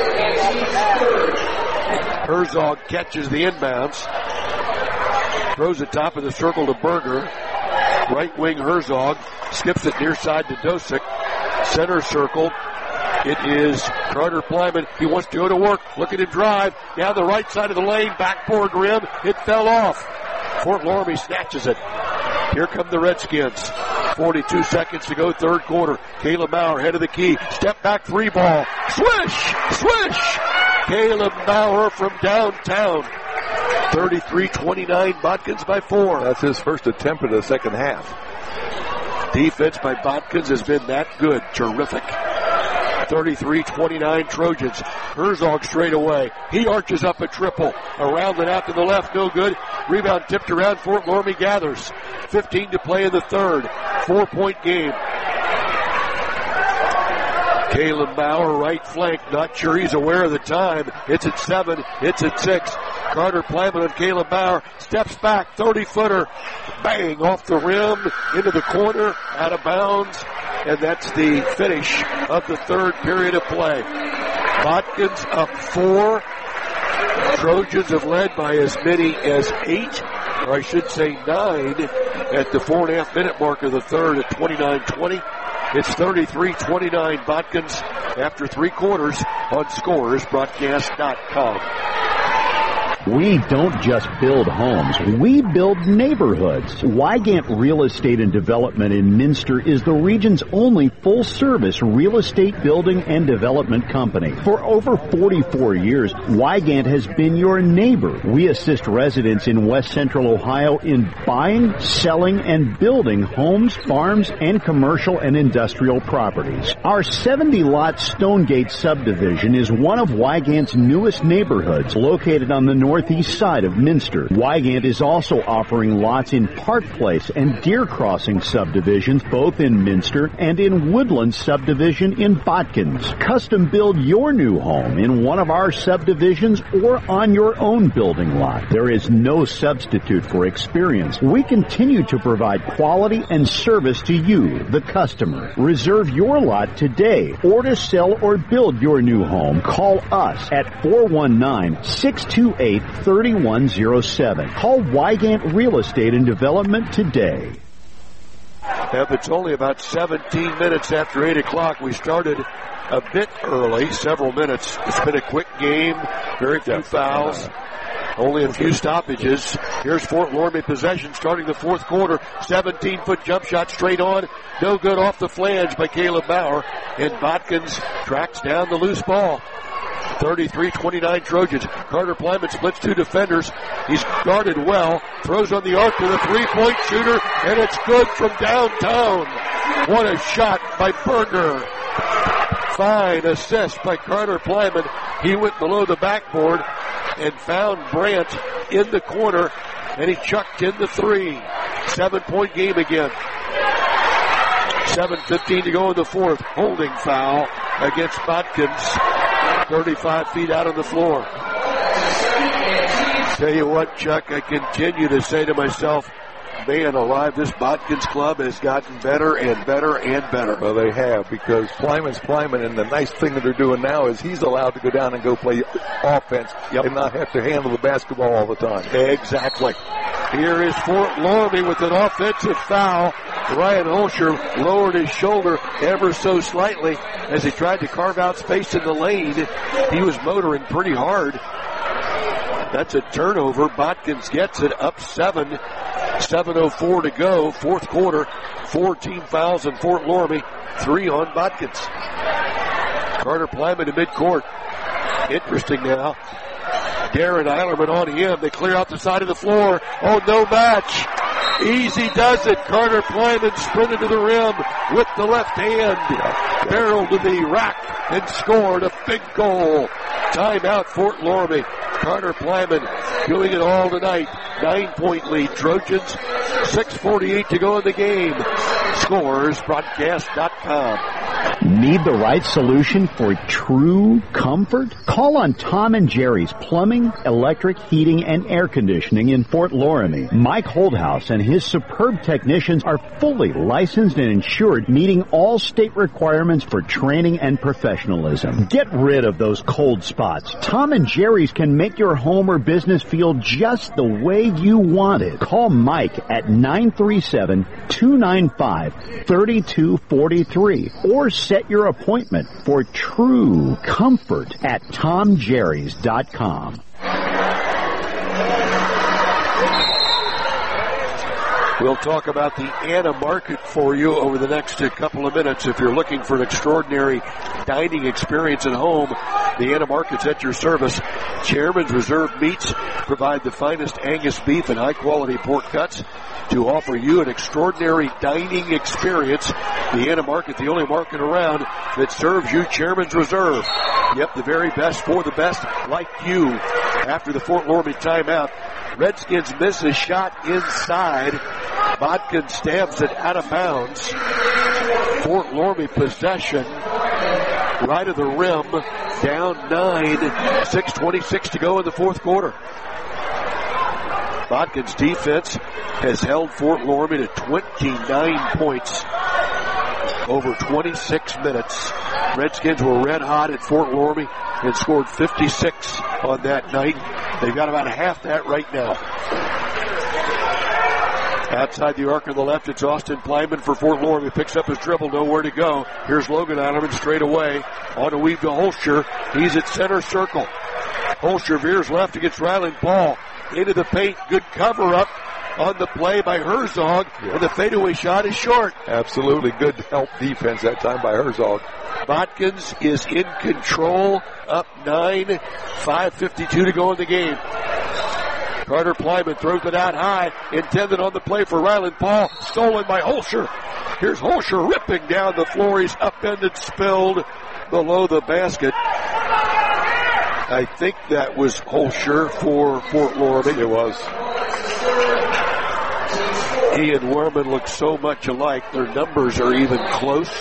Herzog catches the inbounds. Throws it top of the circle to Berger. Right wing Herzog. Skips it near side to Dosick. Center circle. It is Carter Plyman. He wants to go to work. Look at him drive. Down the right side of the lane. Backboard rim. It fell off. Fort Loramie snatches it. Here come the Redskins. forty-two seconds to go, third quarter. Caleb Maurer, head of the key. Step back three ball. Swish! Swish! Caleb Maurer from downtown. thirty-three twenty-nine, Botkins by four. That's his first attempt of the second half. Defense by Botkins has been that good. Terrific. thirty-three twenty-nine Trojans. Herzog straight away. He arches up a triple. Around and out to the left. No good. Rebound tipped around. Fort Loramie gathers. fifteen to play in the third. Four-point game. Caleb Bauer, right flank. Not sure he's aware of the time. It's at seven. It's at six. Carter Plyman and Caleb Bauer steps back. thirty-footer. Bang off the rim. Into the corner. Out of bounds. And that's the finish of the third period of play. Botkins up four. Trojans have led by as many as eight, or I should say nine, at the four and a half minute mark of the third at twenty-nine twenty. It's thirty-three twenty-nine Botkins after three quarters on Scores Broadcast dot com. We don't just build homes, we build neighborhoods. Wygant Real Estate and Development in Minster is the region's only full-service real estate building and development company. For over forty-four years, Wygant has been your neighbor. We assist residents in West Central Ohio in buying, selling, and building homes, farms, and commercial and industrial properties. Our seventy-lot Stonegate subdivision is one of Wygant's newest neighborhoods, located on the north northeast side of Minster. Wygant is also offering lots in Park Place and Deer Crossing subdivisions, both in Minster, and in Woodland subdivision in Botkins. Custom build your new home in one of our subdivisions or on your own building lot. There is no substitute for experience. We continue to provide quality and service to you, the customer. Reserve your lot today, or to sell or build your new home, call us at four one nine, six two eight, three one zero seven. Call Wygant Real Estate and Development today. If it's only about seventeen minutes after eight o'clock, we started a bit early, several minutes. It's been a quick game, very few fouls, only a few stoppages. Here's Fort Loramie possession starting the fourth quarter. seventeen-foot jump shot straight on. No good off the flange by Caleb Bauer. And Botkins tracks down the loose ball. thirty-three twenty-nine Trojans. Carter Plyman splits two defenders. He's guarded well. Throws on the arc to the three-point shooter, and it's good from downtown. What a shot by Berger. Fine assist by Carter Plyman. He went below the backboard and found Brandt in the corner, and he chucked in the three. Seven-point game again. seven fifteen to go in the fourth. Holding foul against Botkins. thirty-five feet out on the floor. Tell you what, Chuck, I continue to say to myself, man alive, this Botkins club has gotten better and better and better. Well, they have, because Plyman's Plyman, and the nice thing that they're doing now is he's allowed to go down and go play offense yep. and not have to handle the basketball all the time. Exactly. Here is Fort Loramie with an offensive foul. Ryan Holscher lowered his shoulder ever so slightly as he tried to carve out space in the lane. He was motoring pretty hard. That's a turnover. Botkins gets it up seven. seven oh four to go. Fourth quarter. Four team fouls in Fort Loramie. Three on Botkins. Carter Plyman to midcourt. Interesting now. Darren Eilerman on him. They clear out the side of the floor. Oh, no match. Easy does it. Carter Plyman sprinted to the rim with the left hand. Barreled to the rack and scored a big goal. Timeout Fort Loramie. Carter Plyman doing it all tonight. Nine-point lead. Trojans. six forty-eight to go in the game. Scores Broadcast dot com. Need the right solution for true comfort? Call on Tom and Jerry's Plumbing, Electric, Heating, and Air Conditioning in Fort Loramie. Mike Holdhouse and his superb technicians are fully licensed and insured, meeting all state requirements for training and professionalism. Get rid of those cold spots. Tom and Jerry's can make your home or business feel just the way you want it. Call Mike at nine three seven, two nine five, three two four three or set your appointment for true comfort at tom jerrys dot com. We'll talk about the Anna Market for you over the next couple of minutes. If you're looking for an extraordinary dining experience at home, the Anna Market's at your service. Chairman's Reserve Meats provide the finest Angus beef and high-quality pork cuts to offer you an extraordinary dining experience. The Anna Market, the only market around that serves you Chairman's Reserve. Yep, the very best for the best, like you. After the Fort Loramie timeout, Redskins miss a shot inside. Botkins stabs it out of bounds. Fort Loramie possession. Right of the rim. Down nine. six twenty-six to go in the fourth quarter. Botkins defense has held Fort Loramie to twenty-nine points over twenty-six minutes. Redskins were red hot at Fort Loramie and scored fifty-six on that night. They've got about half that right now. Outside the arc on the left, it's Austin Plyman for Fort Loram. He picks up his dribble, nowhere to go. Here's Logan Eilerman straight away. On a weave to Holscher. He's at center circle. Holscher veers left against Ryland Paul. Into the paint, good cover up on the play by Herzog, yeah. And the fadeaway shot is short. Absolutely good help defense that time by Herzog. Botkins is in control, up nine, five fifty-two to go in the game. Carter Plyman throws it out high, intended on the play for Ryland Paul, stolen by Holscher. Here's Holscher ripping down the floor. He's upended, spilled below the basket. I think that was Holscher for Fort Loram. It was. He and Werman look so much alike. Their numbers are even close.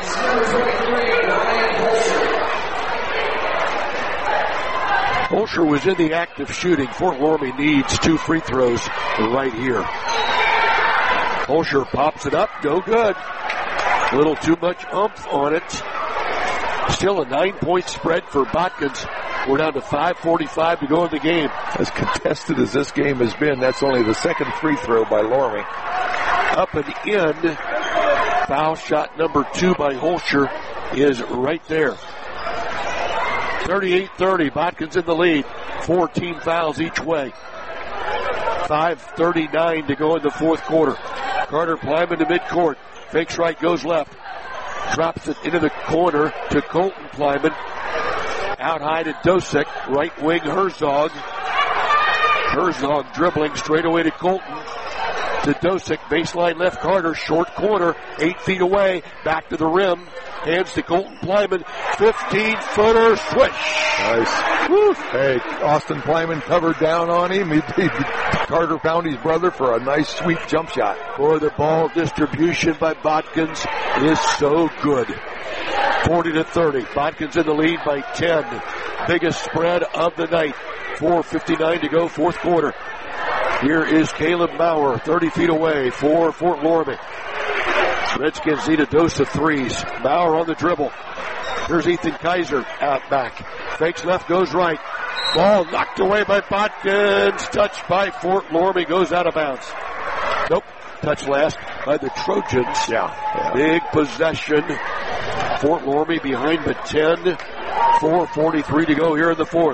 Holscher was in the act of shooting. Fort Loram needs two free throws right here. Holscher pops it up. No good. A little too much oomph on it. Still a nine-point spread for Botkins. We're down to five forty-five to go in the game. As contested as this game has been, that's only the second free throw by Loramie. Up and in. Foul shot number two by Holscher is right there. thirty-eight thirty. Botkins in the lead. Four team fouls each way. five thirty-nine to go in the fourth quarter. Carter Plyman to midcourt. Fakes right, goes left. Drops it into the corner to Colton Plyman. Out high to Dosick. Right wing Herzog. Herzog dribbling straight away to Colton. To Dosick. Baseline left Carter. Short corner. Eight feet away. Back to the rim. Hands to Colton Plyman. fifteen-footer swish. Nice. Woo. Hey, Austin Plyman covered down on him. He, he, Carter found his brother for a nice sweep jump shot. Boy, the ball distribution by Botkins is so good. forty to thirty. Botkins in the lead by ten. Biggest spread of the night. four fifty-nine to go, fourth quarter. Here is Caleb Maurer, thirty feet away for Fort Loramie. Redskins need a dose of threes. Maurer on the dribble. Here's Ethan Kaiser out back. Fakes left, goes right. Ball knocked away by Botkins. Touched by Fort Loramie, goes out of bounds. Nope. Touch last by the Trojans. Yeah. yeah. Big possession. Fort Loramie behind the ten. four forty-three to go here in the fourth.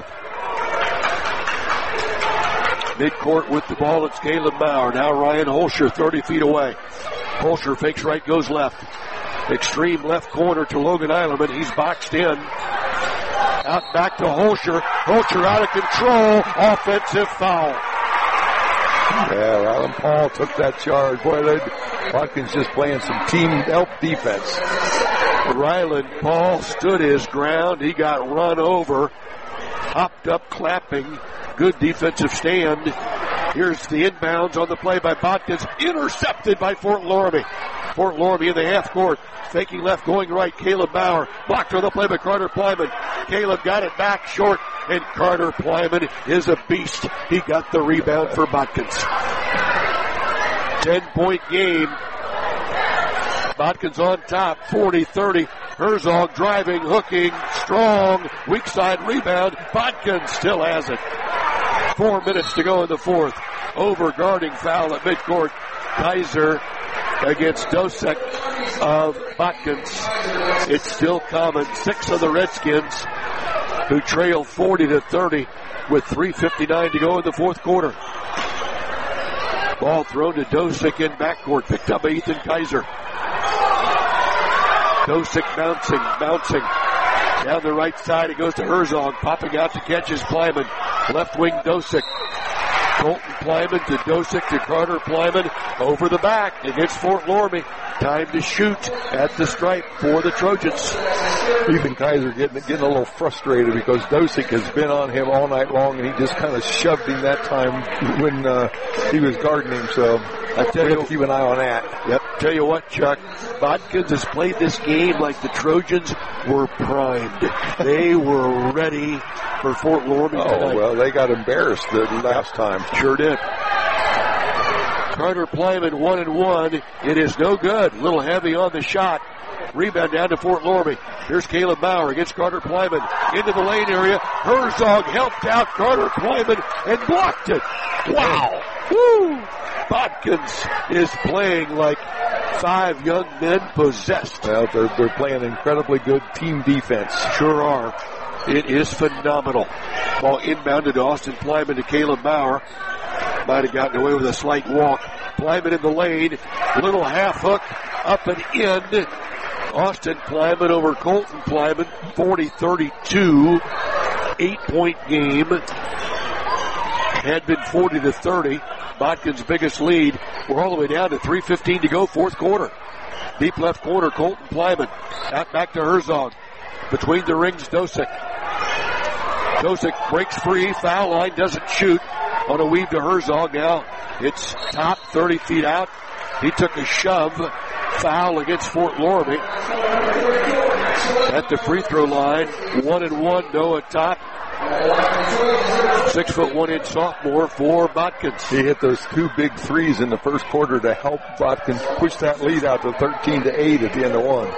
Midcourt with the ball. It's Caleb Maurer. Now Ryan Holscher thirty feet away. Holscher fakes right, goes left. Extreme left corner to Logan Eilerman. He's boxed in. Out back to Holscher. Holscher out of control. Offensive foul. Yeah, Ryland Paul took that charge. Boy, Botkins just playing some team help defense. Ryland Paul stood his ground. He got run over. Hopped up, clapping. Good defensive stand. Here's the inbounds on the play by Botkins. Intercepted by Fort Loramie. Fort Loramie in the half court. Faking left, going right. Caleb Maurer. Blocked on the play by Carter Plyman. Caleb got it back short. And Carter Plyman is a beast. He got the rebound for Botkins. Ten-point game. Botkins on top, forty thirty. Herzog driving, hooking, strong, weak side rebound. Botkins still has it. Four minutes to go in the fourth. Over guarding foul at midcourt. Kaiser against Dosick of Botkins. It's still common. Six of the Redskins who trail forty to thirty with three fifty-nine to go in the fourth quarter. Ball thrown to Dosick in backcourt. Picked up by Ethan Kaiser. Dosick bouncing, bouncing. Down the right side, it goes to Herzog. Popping out to catch his Plyman. Left wing Dosick. Colton Plyman to Dosick to Carter Plyman. Over the back against Fort Loramie. Time to shoot at the stripe for the Trojans. Ethan Kaiser getting, getting a little frustrated because Dosick has been on him all night long, and he just kind of shoved him that time when uh, he was guarding him. So I tell you, keep an eye on that. Yep. Tell you what, Chuck, Botkins has played this game like the Trojans were primed. They were ready for Fort Loramie Oh, tonight. well, they got embarrassed the last time. Sure did. Carter Plyman one and one. It is no good. A little heavy on the shot. Rebound down to Fort Loramie. Here's Caleb Bauer against Carter Plyman. Into the lane area. Herzog helped out Carter Plyman and blocked it. Wow. Woo. Bodkins is playing like five young men possessed. Well, they're, they're playing incredibly good team defense. Sure are. It is phenomenal. Ball inbounded to Austin Plyman to Caleb Bauer. Might have gotten away with a slight walk. Plyman in the lane. Little half hook up and in. Austin Plyman over Colton Plyman. forty thirty-two. Eight-point game. Had been forty to thirty. Bodkin's biggest lead. We're all the way down to three fifteen to go, fourth quarter. Deep left corner, Colton Plyman. Out back to Herzog. Between the rings, Dosick. Dosick breaks free. Foul line, doesn't shoot. On a weave to Herzog now. It's top, thirty feet out. He took a shove. Foul against Fort Loramie. At the free throw line, one and one, Noah Top. Six foot one inch sophomore for Bodkins. He hit those two big threes in the first quarter to help Bodkins push that lead out to thirteen to eight at the end of one.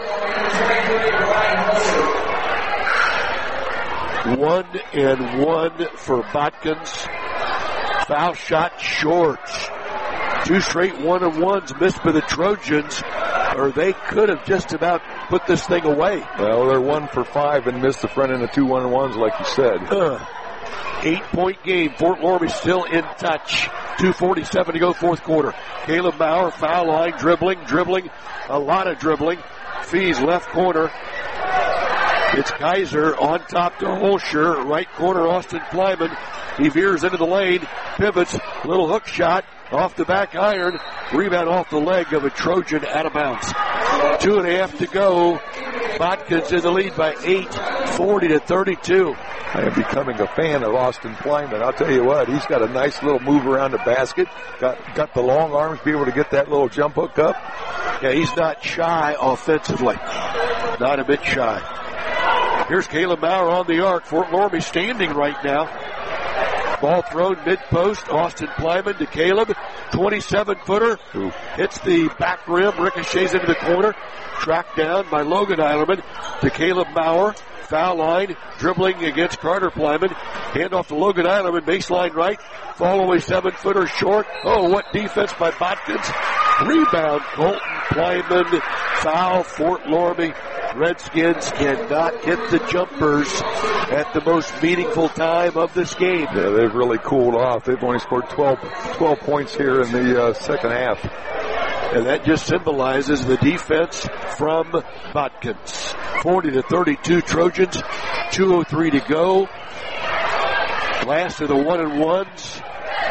One and one for Bodkins. Foul shot short. Two straight one and ones missed by the Trojans, or they could have just about put this thing away. Well, they're one for five and missed the front end of two one and ones, like you said. Uh, eight point game. Fort Loramie still in touch. two forty-seven to go, fourth quarter. Caleb Bauer, foul line, dribbling, dribbling, a lot of dribbling. Fees left corner. It's Kaiser on top to Holscher. Right corner, Austin Plyman. He veers into the lane, pivots, little hook shot off the back iron. Rebound off the leg of a Trojan out of bounds. Two and a half to go. Bodkins in the lead by eight, forty to thirty-two. I am becoming a fan of Austin Plyman. I'll tell you what, he's got a nice little move around the basket. Got got the long arms, be able to get that little jump hook up. Yeah, he's not shy offensively. Not a bit shy. Here's Caleb Bauer on the arc. Fort Loramie standing right now. Ball thrown mid-post. Austin Plyman to Caleb. twenty-seven footer. Ooh. Hits the back rim. Ricochets into the corner. Tracked down by Logan Eilerman to Caleb Bauer. Foul line. Dribbling against Carter Plyman. Hand off to Logan Eilerman. Baseline right. Fall away seven footer short. Oh, what defense by Bodkins. Rebound. Colton Plyman. Foul. Fort Loramie. Redskins cannot hit the jumpers at the most meaningful time of this game. Yeah, they've really cooled off. They've only scored twelve, twelve points here in the uh, second half. And that just symbolizes the defense from Bodkins. forty to thirty-two Trojans. two oh three to go. Last of the one and ones.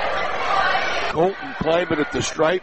Colton Plyman at the stripe.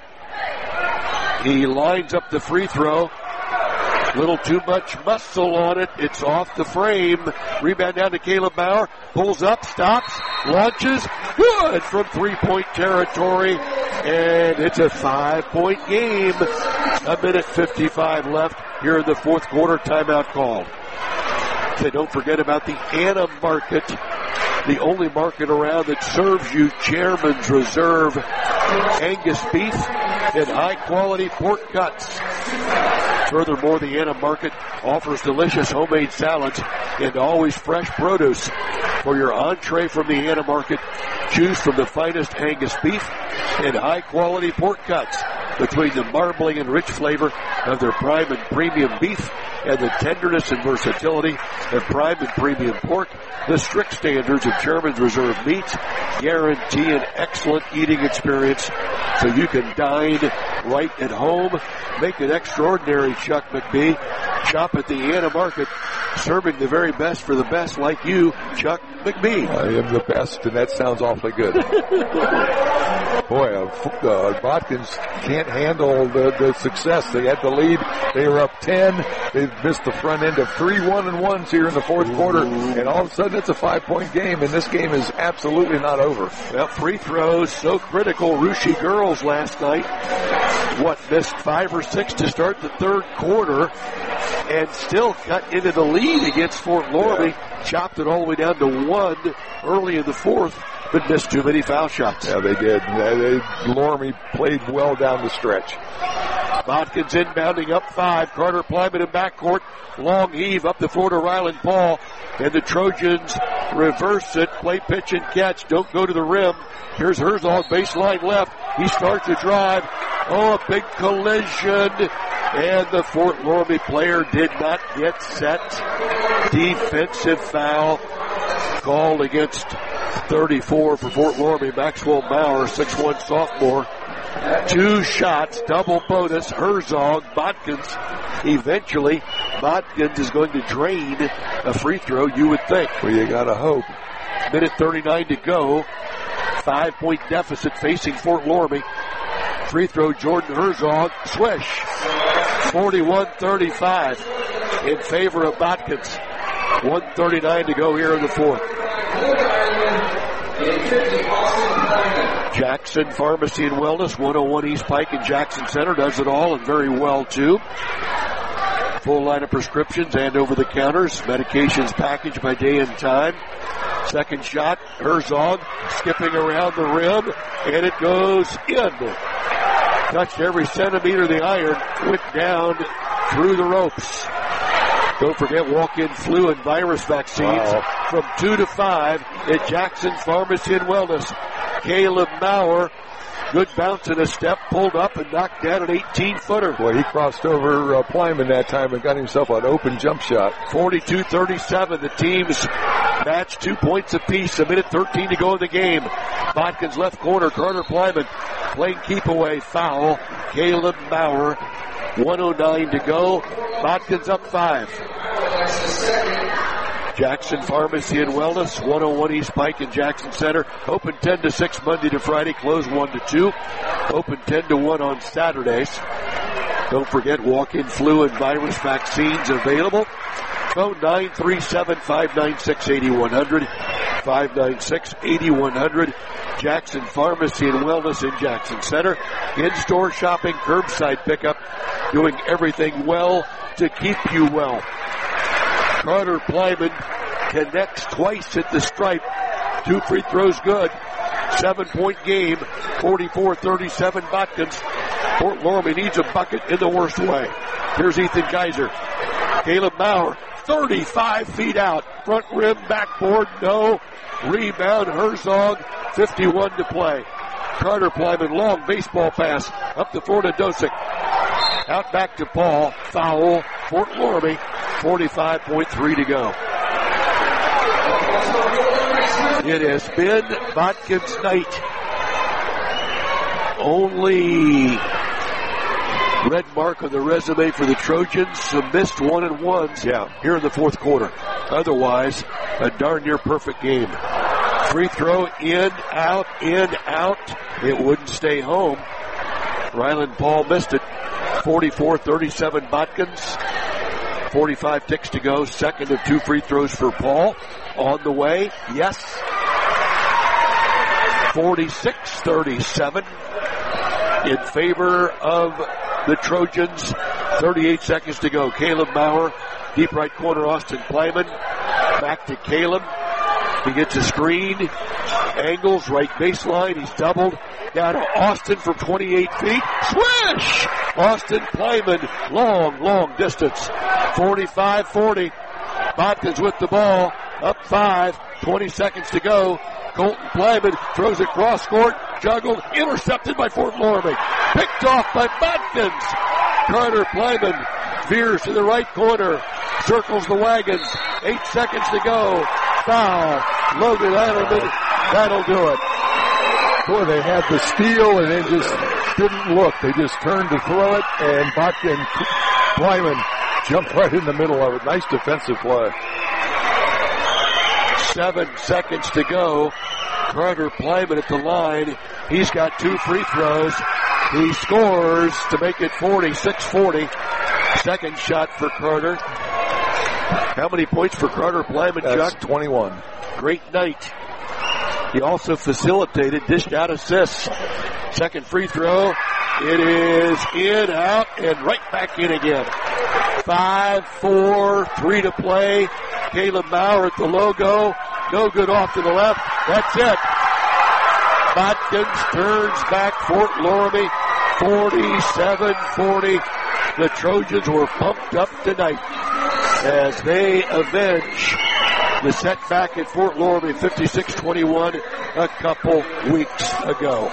He lines up the free throw. Little too much muscle on it. It's off the frame. Rebound down to Caleb Bauer. Pulls up, stops, launches. Good from three-point territory. And it's a five-point game. A minute fifty-five left here in the fourth quarter. Timeout called. Okay, don't forget about the Anna Market. The only market around that serves you Chairman's Reserve Angus beef and high-quality pork cuts. Furthermore, the Anna Market offers delicious homemade salads and always fresh produce. For your entree from the Anna Market, choose from the finest Angus beef and high-quality pork cuts. Between the marbling and rich flavor of their prime and premium beef and the tenderness and versatility of prime and premium pork, the strict standards of Chairman's Reserve meats guarantee an excellent eating experience so you can dine right at home. Make it extraordinary, Chuck McBee. Shop at the Anna Market, serving the very best for the best like you, Chuck McBee. I am the best, and that sounds awfully good. Boy, uh, uh, Bodkins can't handle the, the success. They had the lead. They were up ten. They missed the front end of three one and ones here in the fourth quarter, and all of a sudden it's a five-point game, and this game is absolutely not over. Well, free throws so critical. Russia girls last night, what, missed five or six to start the third quarter, and still got into the lead against Fort Loramie. Yeah. Chopped it all the way down to one early in the fourth, but missed too many foul shots. Yeah, they did. They, they, Loramie played well down the stretch. Botkins inbounding up five. Carter Plyman in backcourt. Long heave up the floor to Ryland Paul. And the Trojans reverse it. Play pitch and catch. Don't go to the rim. Here's Herzog, baseline left. He starts to drive. Oh, a big collision. And the Fort Loramie player did not get set. Defensive foul called against thirty-four for Fort Loramie. Maxwell Maurer, six one sophomore. Two shots, double bonus. Herzog, Botkins. Eventually, Botkins is going to drain a free throw, you would think. Well, you gotta hope. Minute thirty-nine to go. Five-point deficit facing Fort Loramie. Free throw, Jordan Herzog. Swish. forty-one thirty-five in favor of Botkins. one thirty-nine to go here in the fourth. Jackson Pharmacy and Wellness, one oh one East Pike and Jackson Center does it all and very well too. Full line of prescriptions and over-the-counters. Medications packaged by day and time. Second shot, Herzog skipping around the rim, and it goes in. Touched every centimeter of the iron, went down through the ropes. Don't forget walk-in flu and virus vaccines wow. from two to five at Jackson Pharmacy and Wellness. Caleb Maurer, good bounce and a step, pulled up and knocked down an eighteen-footer. Boy, he crossed over uh, Plyman that time and got himself an open jump shot. forty-two thirty-seven, the teams match two points apiece. A minute thirteen to go in the game. Botkins left corner, Carter Plyman playing keep away, foul. Caleb Maurer, one oh nine to go. Botkins up five. Jackson Pharmacy and Wellness, one oh one East Pike and Jackson Center. Open ten to six Monday to Friday, close one to two. Open ten to one on Saturdays. Don't forget walk-in flu and virus vaccines available. Phone nine three seven, five nine six, eight one zero zero. five nine six, eight one zero zero. Jackson Pharmacy and Wellness in Jackson Center. In-store shopping, curbside pickup, doing everything well to keep you well. Carter Plyman connects twice at the stripe. Two free throws good. Seven-point game, forty-four thirty-seven Botkins. Fort Loramie needs a bucket in the worst way. Here's Ethan Kaiser. Caleb Maurer, thirty-five feet out. Front rim, backboard, no. Rebound, Herzog, fifty-one to play. Carter Plyman, long baseball pass up the floor to Dosick. Out back to Paul. Foul, Fort Loramie. forty-five point three to go. It has been Botkins' night. Only red mark on the resume for the Trojans. Some missed one and ones yeah. here in the fourth quarter. Otherwise, a darn near perfect game. Free throw, in, out, in, out. It wouldn't stay home. Ryland Paul missed it. forty-four thirty-seven Botkins. forty-five ticks to go. Second of two free throws for Paul. On the way. Yes. forty-six thirty-seven in favor of the Trojans. thirty-eight seconds to go. Caleb Maurer, deep right corner, Austin Plyman. Back to Caleb. He gets a screen. Angles, right baseline. He's doubled. Down to Austin from twenty-eight feet. Swish! Austin Plyman, long, long distance. forty-five forty. Botkins with the ball. Up five. twenty seconds to go. Colton Plyman throws it cross court. Juggled. Intercepted by Fort Loramie. Picked off by Botkins. Carter Plyman veers to the right corner. Circles the wagons. Eight seconds to go. Foul. Logan Eilerman. That'll do it. Boy, they had the steal and then just didn't look. They just turned to throw it, and Botkins, Plyman jumped right in the middle of it. Nice defensive play. Seven seconds to go. Carter Plyman at the line. He's got two free throws. He scores to make it forty-six forty. Second shot for Carter. How many points for Carter Plyman, That's Chuck? twenty-one. Great night. He also facilitated, dished out assists. Second free throw. It is in, out, and right back in again. Five, four, three to play. Caleb Maurer at the logo. No good off to the left. That's it. Botkins turns back Fort Loramie forty-seven forty. The Trojans were pumped up tonight as they avenge the setback at Fort Loramie fifty-six twenty-one a couple weeks ago.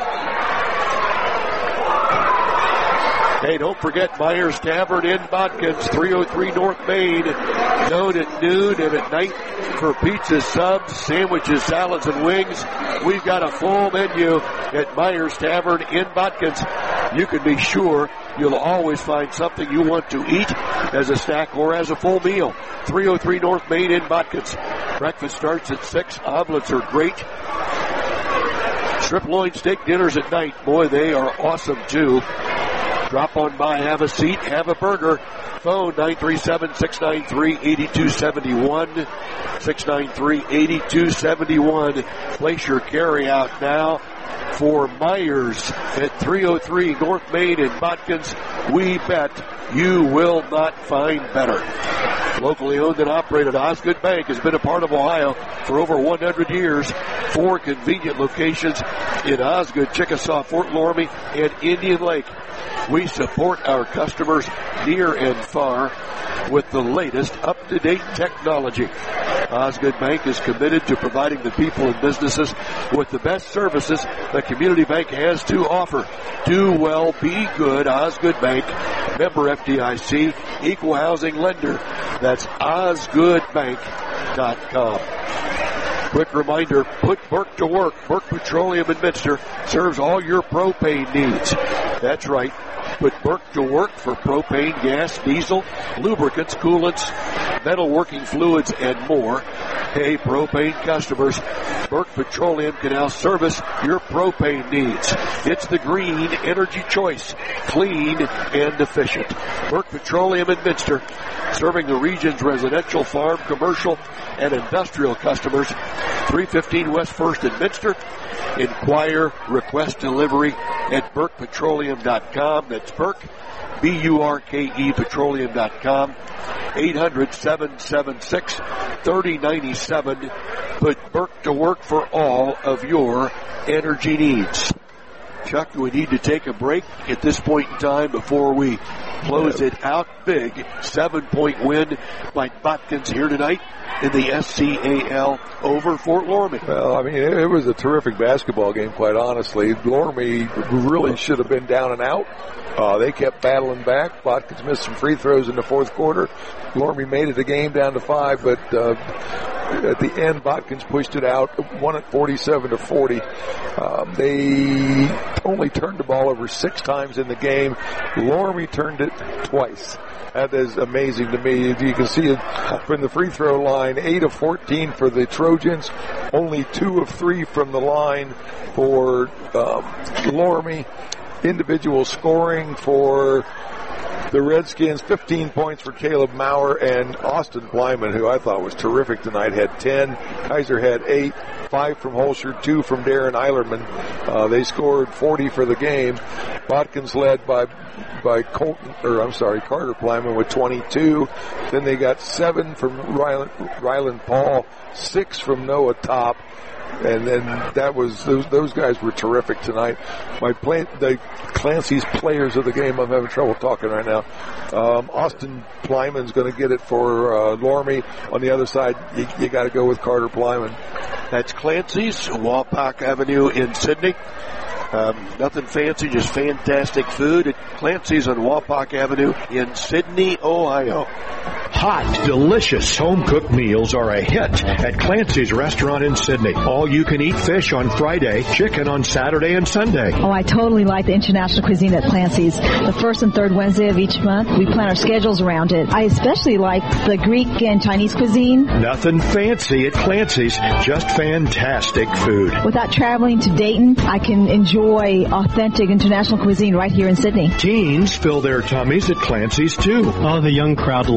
Hey, don't forget Myers Tavern in Botkins, three oh three North Main, known at noon and at night for pizzas, subs, sandwiches, salads, and wings. We've got a full menu at Myers Tavern in Botkins. You can be sure you'll always find something you want to eat as a snack or as a full meal. three oh three North Main in Botkins. Breakfast starts at six. Omelets are great. Strip loin steak dinners at night. Boy, they are awesome too. Drop on by, have a seat, have a burger. Phone nine three seven, six nine three, eight two seven one. six nine three, eight two seven one. Place your carry out now for Myers at three oh three North Main in Botkins. We bet you will not find better. Locally owned and operated, Osgood Bank has been a part of Ohio for over one hundred years. Four convenient locations in Osgood, Chickasaw, Fort Loramie, and Indian Lake. We support our customers near and far with the latest up-to-date technology. Osgood Bank is committed to providing the people and businesses with the best services the community bank has to offer. Do well, be good. Osgood Bank, member F D I C, equal housing lender. That's osgood bank dot com. Quick reminder, put Burke to work. Burke Petroleum in Minster serves all your propane needs. That's right. Put Burke to work for propane, gas, diesel, lubricants, coolants, metalworking fluids, and more. Hey, propane customers, Burke Petroleum can now service your propane needs. It's the green energy choice, clean and efficient. Burke Petroleum in Minster, serving the region's residential, farm, commercial, and industrial customers. three fifteen West First in Minster. Inquire, request delivery at burke petroleum dot com. That's Burke, B U R K E petroleum dot com. eight hundred, seven seven six, three oh nine seven. Put Burke to work for all of your energy needs. Chuck, do we need to take a break at this point in time before we close it out big? Seven-point win by Botkins here tonight in the S C A L over Fort Loramie. Well, I mean, it was a terrific basketball game, quite honestly. Loramie really should have been down and out. Uh, they kept battling back. Botkins missed some free throws in the fourth quarter. Loramie made it a game down to five, but uh, at the end, Botkins pushed it out, won it forty-seven to forty. Um, they only turned the ball over six times in the game. Loramie turned it twice. That is amazing to me. You can see it from the free throw line, eight of fourteen for the Trojans, only two of three from the line for um, Loramie. Individual scoring for the Redskins, fifteen points for Caleb Maurer, and Austin Plyman, who I thought was terrific tonight, had ten. Kaiser had eight, five from Holscher, two from Darren Eilerman. Uh, they scored forty for the game. Botkins led by by Colton, or I'm sorry, Carter Plyman with twenty-two. Then they got seven from Ryland, Ryland Paul, six from Noah Top. And then that was, those, those guys were terrific tonight. My play, the Clancy's players of the game, I'm having trouble talking right now. Um, Austin Plyman's going to get it for uh, Loramie. On the other side, you, you got to go with Carter Plyman. That's Clancy's, Wapak Avenue in Sydney. Um, nothing fancy, just fantastic food at Clancy's on Wapak Avenue in Sydney, Ohio. Hot, delicious home-cooked meals are a hit at Clancy's Restaurant in Sydney. All-you-can-eat fish on Friday, chicken on Saturday and Sunday. Oh, I totally like the international cuisine at Clancy's. The first and third Wednesday of each month, we plan our schedules around it. I especially like the Greek and Chinese cuisine. Nothing fancy at Clancy's, just fantastic food. Without traveling to Dayton, I can enjoy authentic international cuisine right here in Sydney. Teens fill their tummies at Clancy's, too. Oh, the young crowd loves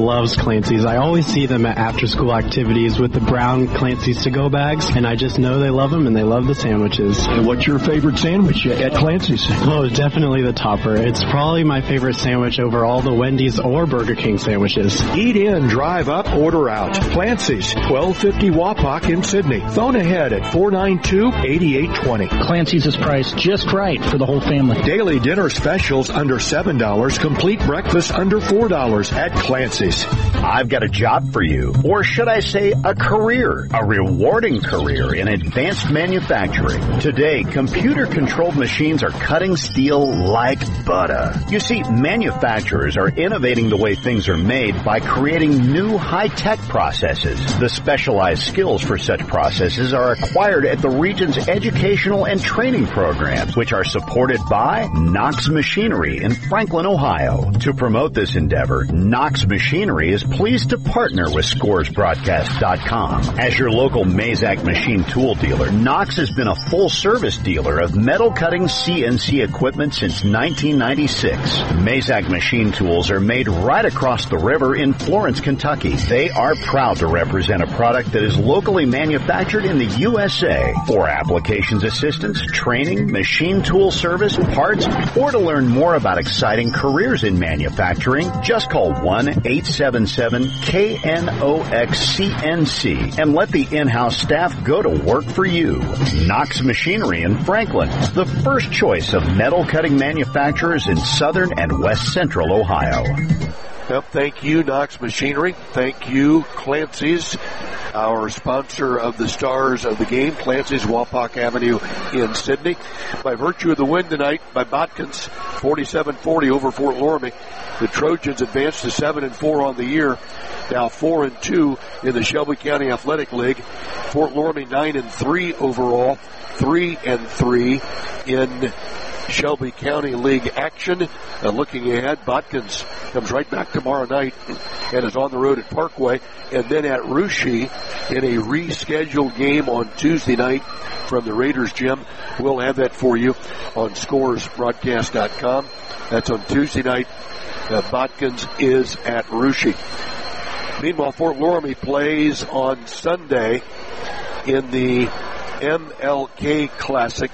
Clancy's. I always see them at after-school activities with the brown Clancy's to-go bags, and I just know they love them and they love the sandwiches. And what's your favorite sandwich at Clancy's? Oh, definitely the topper. It's probably my favorite sandwich over all the Wendy's or Burger King sandwiches. Eat in, drive up, order out. Clancy's, twelve fifty Wapak in Sydney. Phone ahead at four nine two, eight eight two zero. Clancy's is priced just right for the whole family. Daily dinner specials under seven dollars. Complete breakfast under four dollars at Clancy's. I've got a job for you. Or should I say a career? A rewarding career in advanced manufacturing. Today, computer-controlled machines are cutting steel like butter. You see, manufacturers are innovating the way things are made by creating new high-tech processes. The specialized skills for such processes are acquired at the region's educational and training programs, which are supported by Knox Machinery in Franklin, Ohio. To promote this endeavor, Knox Machinery is pleased to partner with Scores Broadcast dot com. As your local Mazak machine tool dealer, Knox has been a full-service dealer of metal-cutting C N C equipment since nineteen ninety-six. Mazak machine tools are made right across the river in Florence, Kentucky. They are proud to represent a product that is locally manufactured in the U S A. For applications assistance, training, machine tool service, parts, or to learn more about exciting careers in manufacturing, just call one eight seven seven K N O X C N C and let the in-house staff go to work for you. Knox Machinery in Franklin, the first choice of metal cutting manufacturers in southern and west central Ohio. Yep, thank you, Knox Machinery. Thank you, Clancy's, our sponsor of the stars of the game, Clancy's, Wapak Avenue in Sydney. By virtue of the win tonight by Botkins, forty-seven forty over Fort Loramie, the Trojans advanced to seven and four on the year, now four and two in the Shelby County Athletic League. Fort Loramie nine and three overall, three and three in Shelby County League action. Uh, looking ahead, Botkins comes right back tomorrow night and is on the road at Parkway, and then at Russia in a rescheduled game on Tuesday night from the Raiders gym. We'll have that for you on Scores Broadcast dot com. That's on Tuesday night. Uh, Botkins is at Russia. Meanwhile, Fort Loramie plays on Sunday in the M L K Classic.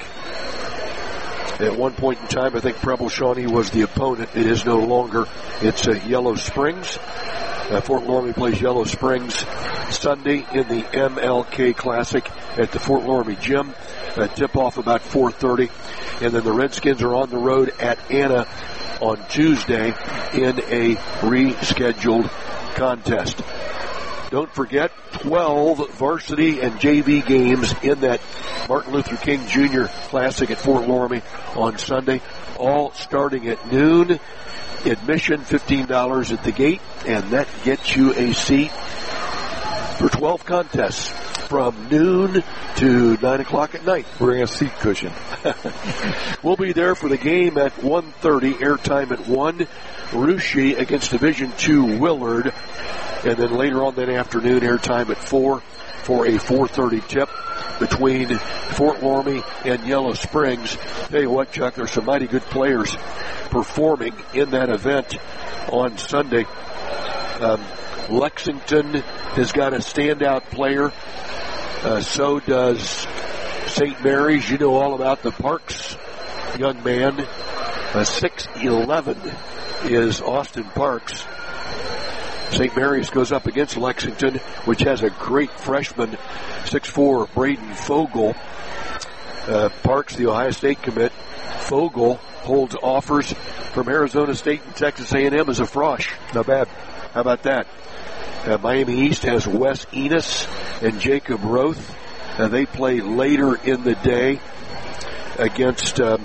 At one point in time, I think Preble Shawnee was the opponent. It is no longer. It's uh, Yellow Springs. Uh, Fort Loramie plays Yellow Springs Sunday in the M L K Classic at the Fort Loramie Gym. Uh, tip-off about four thirty. And then the Redskins are on the road at Anna on Tuesday in a rescheduled contest. Don't forget, twelve varsity and J V games in that Martin Luther King Junior Classic at Fort Loramie on Sunday, all starting at noon. Admission fifteen dollars at the gate, and that gets you a seat for twelve contests from noon to nine o'clock at night. Bring a seat cushion. We'll be there for the game at one thirty, airtime at one. Russia against Division two Willard. And then later on that afternoon, airtime at four for a four thirty tip between Fort Loramie and Yellow Springs. Tell you what, Chuck, there's some mighty good players performing in that event on Sunday. Um, Lexington has got a standout player. Uh, so does Saint Mary's. You know all about the Parks young man. Uh, six eleven is Austin Parks. Saint Mary's goes up against Lexington, which has a great freshman, six four Braden Fogel. Uh, Parks, the Ohio State commit. Fogel holds offers from Arizona State and Texas A and M as a frosh. Not bad. How about that? Uh, Miami East has Wes Enos and Jacob Roth. Uh, they play later in the day against, um,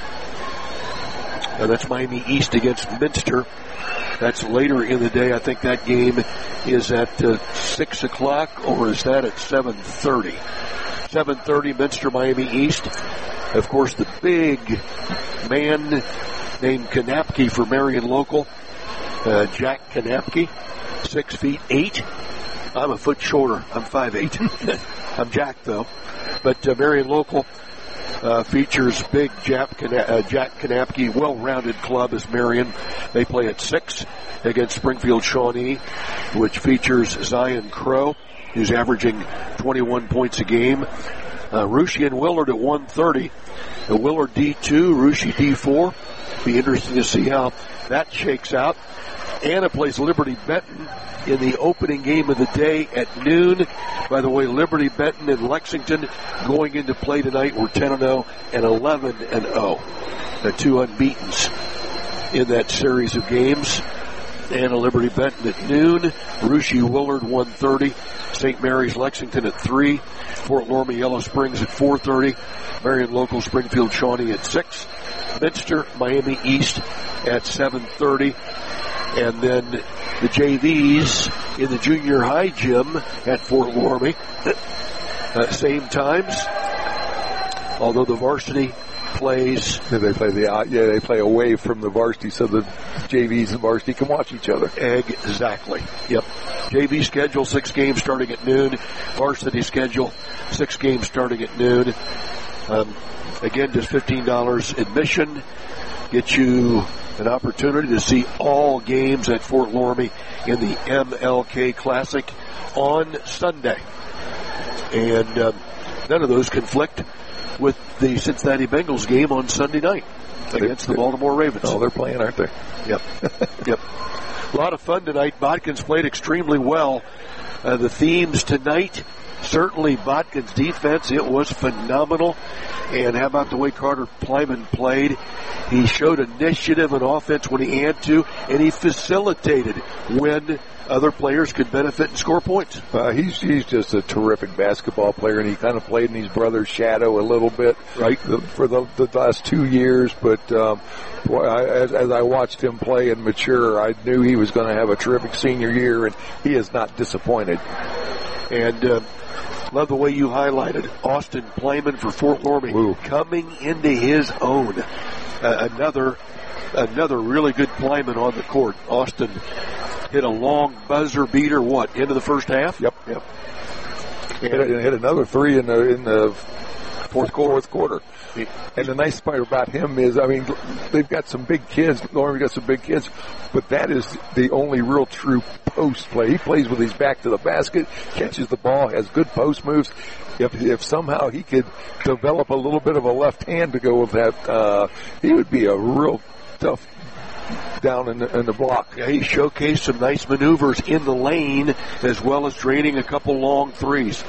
uh, that's Miami East against Minster. That's later in the day. I think that game is at uh, six o'clock, or is that at seven thirty? seven thirty, Minster, Miami East. Of course, the big man named Kanapke for Marion Local, uh, Jack Kanapke, six feet eight. I'm a foot shorter. I'm five eight. I'm Jack, though. But uh, Marion Local uh, features big Jack, Kana- uh, Jack Kanapke, well-rounded club as Marion. They play at six against Springfield Shawnee, which features Zion Crow, who's averaging twenty-one points a game. Uh, Russia and Willard at one thirty. The Willard D two, Russia D four. Be interesting to see how that shakes out. Anna plays Liberty Benton in the opening game of the day at noon. By the way, Liberty Benton and Lexington going into play tonight were ten and oh and eleven and oh. The two unbeatens in that series of games. Anna Liberty Benton at noon. Russia Willard one thirty. Saint Mary's Lexington at three. Fort Loramie Yellow Springs at four thirty. Marion Local Springfield Shawnee at six. Minster Miami East at seven thirty. And then the J Vs in the junior high gym at Fort Loramie. Uh, same times. Although the varsity plays. Yeah, they play the uh, yeah they play away from the varsity, so the J Vs and varsity can watch each other. Exactly. Yep. J V schedule six games starting at noon. Varsity schedule six games starting at noon. Um, again, just fifteen dollars admission. Get you an opportunity to see all games at Fort Loramie in the M L K Classic on Sunday. And um, none of those conflict with the Cincinnati Bengals game on Sunday night against the Baltimore Ravens. Oh, they're playing, aren't they? Yep. Yep. A lot of fun tonight. Botkins played extremely well. Uh, the themes tonight, certainly Botkins' defense, it was phenomenal. And how about the way Carter Plyman played? He showed initiative and offense when he had to, and he facilitated when other players could benefit and score points. Uh, he's he's just a terrific basketball player, and he kind of played in his brother's shadow a little bit, right, the, for the, the last two years. But um, boy, I, as, as I watched him play and mature, I knew he was going to have a terrific senior year, and he is not disappointed. And uh, love the way you highlighted Austin Plyman for Fort Loramie. Ooh. Coming into his own. Uh, another another really good Plyman on the court. Austin hit a long buzzer beater, what, into the first half? Yep. Yep. And hit, hit another three in the in the fourth quarter. Fourth quarter. And the nice part about him is, I mean, they've got some big kids. Loramie's got some big kids, but that is the only real true post play. He plays with his back to the basket, catches the ball, has good post moves. If if somehow he could develop a little bit of a left hand to go with that, uh, he would be a real tough down in the, in the block. Yeah, he showcased some nice maneuvers in the lane as well as draining a couple long threes.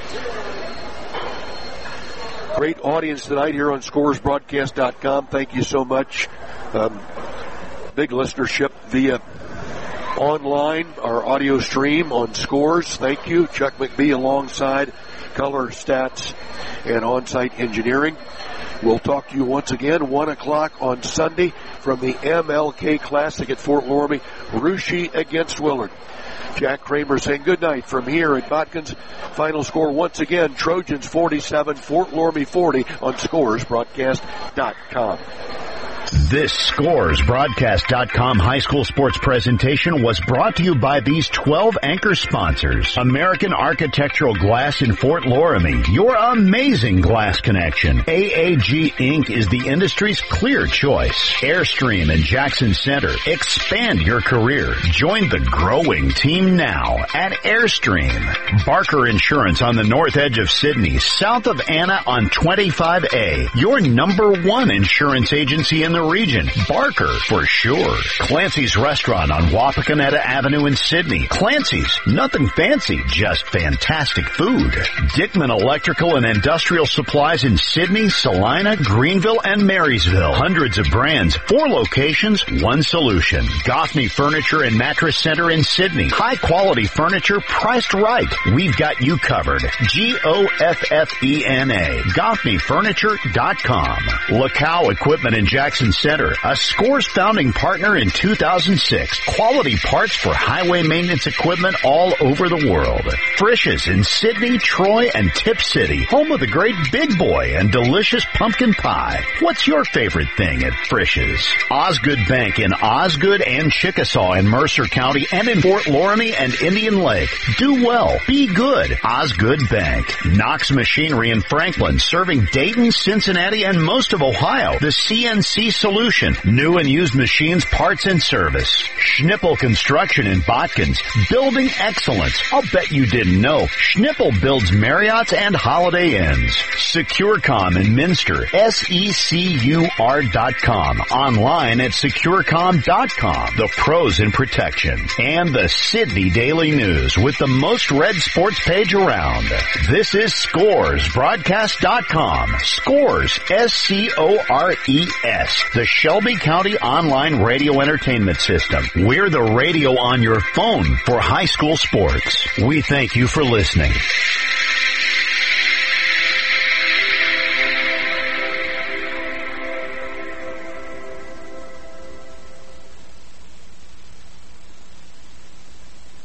Great audience tonight here on Scores Broadcast dot com. Thank you so much. Um, big listenership via online, our audio stream on Scores. Thank you. Chuck McBee alongside Color, Stats, and On-Site Engineering. We'll talk to you once again, one o'clock on Sunday from the M L K Classic at Fort Loramie. Russia against Willard. Jack Kramer saying good night from here at Botkins. Final score once again, Trojans forty-seven, Fort Loramie forty on Scores Broadcast dot com. This Scores Broadcast dot com high school sports presentation was brought to you by these twelve anchor sponsors. American Architectural Glass in Fort Loramie, your amazing glass connection. A A G Incorporated is the industry's clear choice. Airstream in Jackson Center. Expand your career. Join the growing team now at Airstream. Barker Insurance on the north edge of Sydney, south of Anna on twenty-five A. Your number one insurance agency in the region. Barker, for sure. Clancy's Restaurant on Wapakoneta Avenue in Sydney. Clancy's, nothing fancy, just fantastic food. Dickman Electrical and Industrial Supplies in Sydney, Salina, Greenville, and Marysville. Hundreds of brands, four locations, one solution. Goffney Furniture and Mattress Center in Sydney. High quality furniture priced right. We've got you covered. G O F F E N A. Goffney Furniture dot com. Lacow Equipment in Jackson Center Center, a Scores founding partner in two thousand six. Quality parts for highway maintenance equipment all over the world. Frisch's in Sydney, Troy, and Tip City, home of the great Big Boy and delicious pumpkin pie. What's your favorite thing at Frisch's? Osgood Bank in Osgood and Chickasaw in Mercer County and in Fort Loramie and Indian Lake. Do well. Be good. Osgood Bank. Knox Machinery in Franklin, serving Dayton, Cincinnati, and most of Ohio. The C N C Solution. New and used machines, parts, and service. Schnippel Construction in Botkins. Building excellence. I'll bet you didn't know. Schnippel builds Marriotts and Holiday Inns. SecureCom in Minster. S E C U R dot com. Online at securecom dot com. The pros in protection. And the Sydney Daily News with the most read sports page around. This is Scores Broadcast dot com. Scores, S C O R E S. The Shelby County Online Radio Entertainment System. We're the radio on your phone for high school sports. We thank you for listening.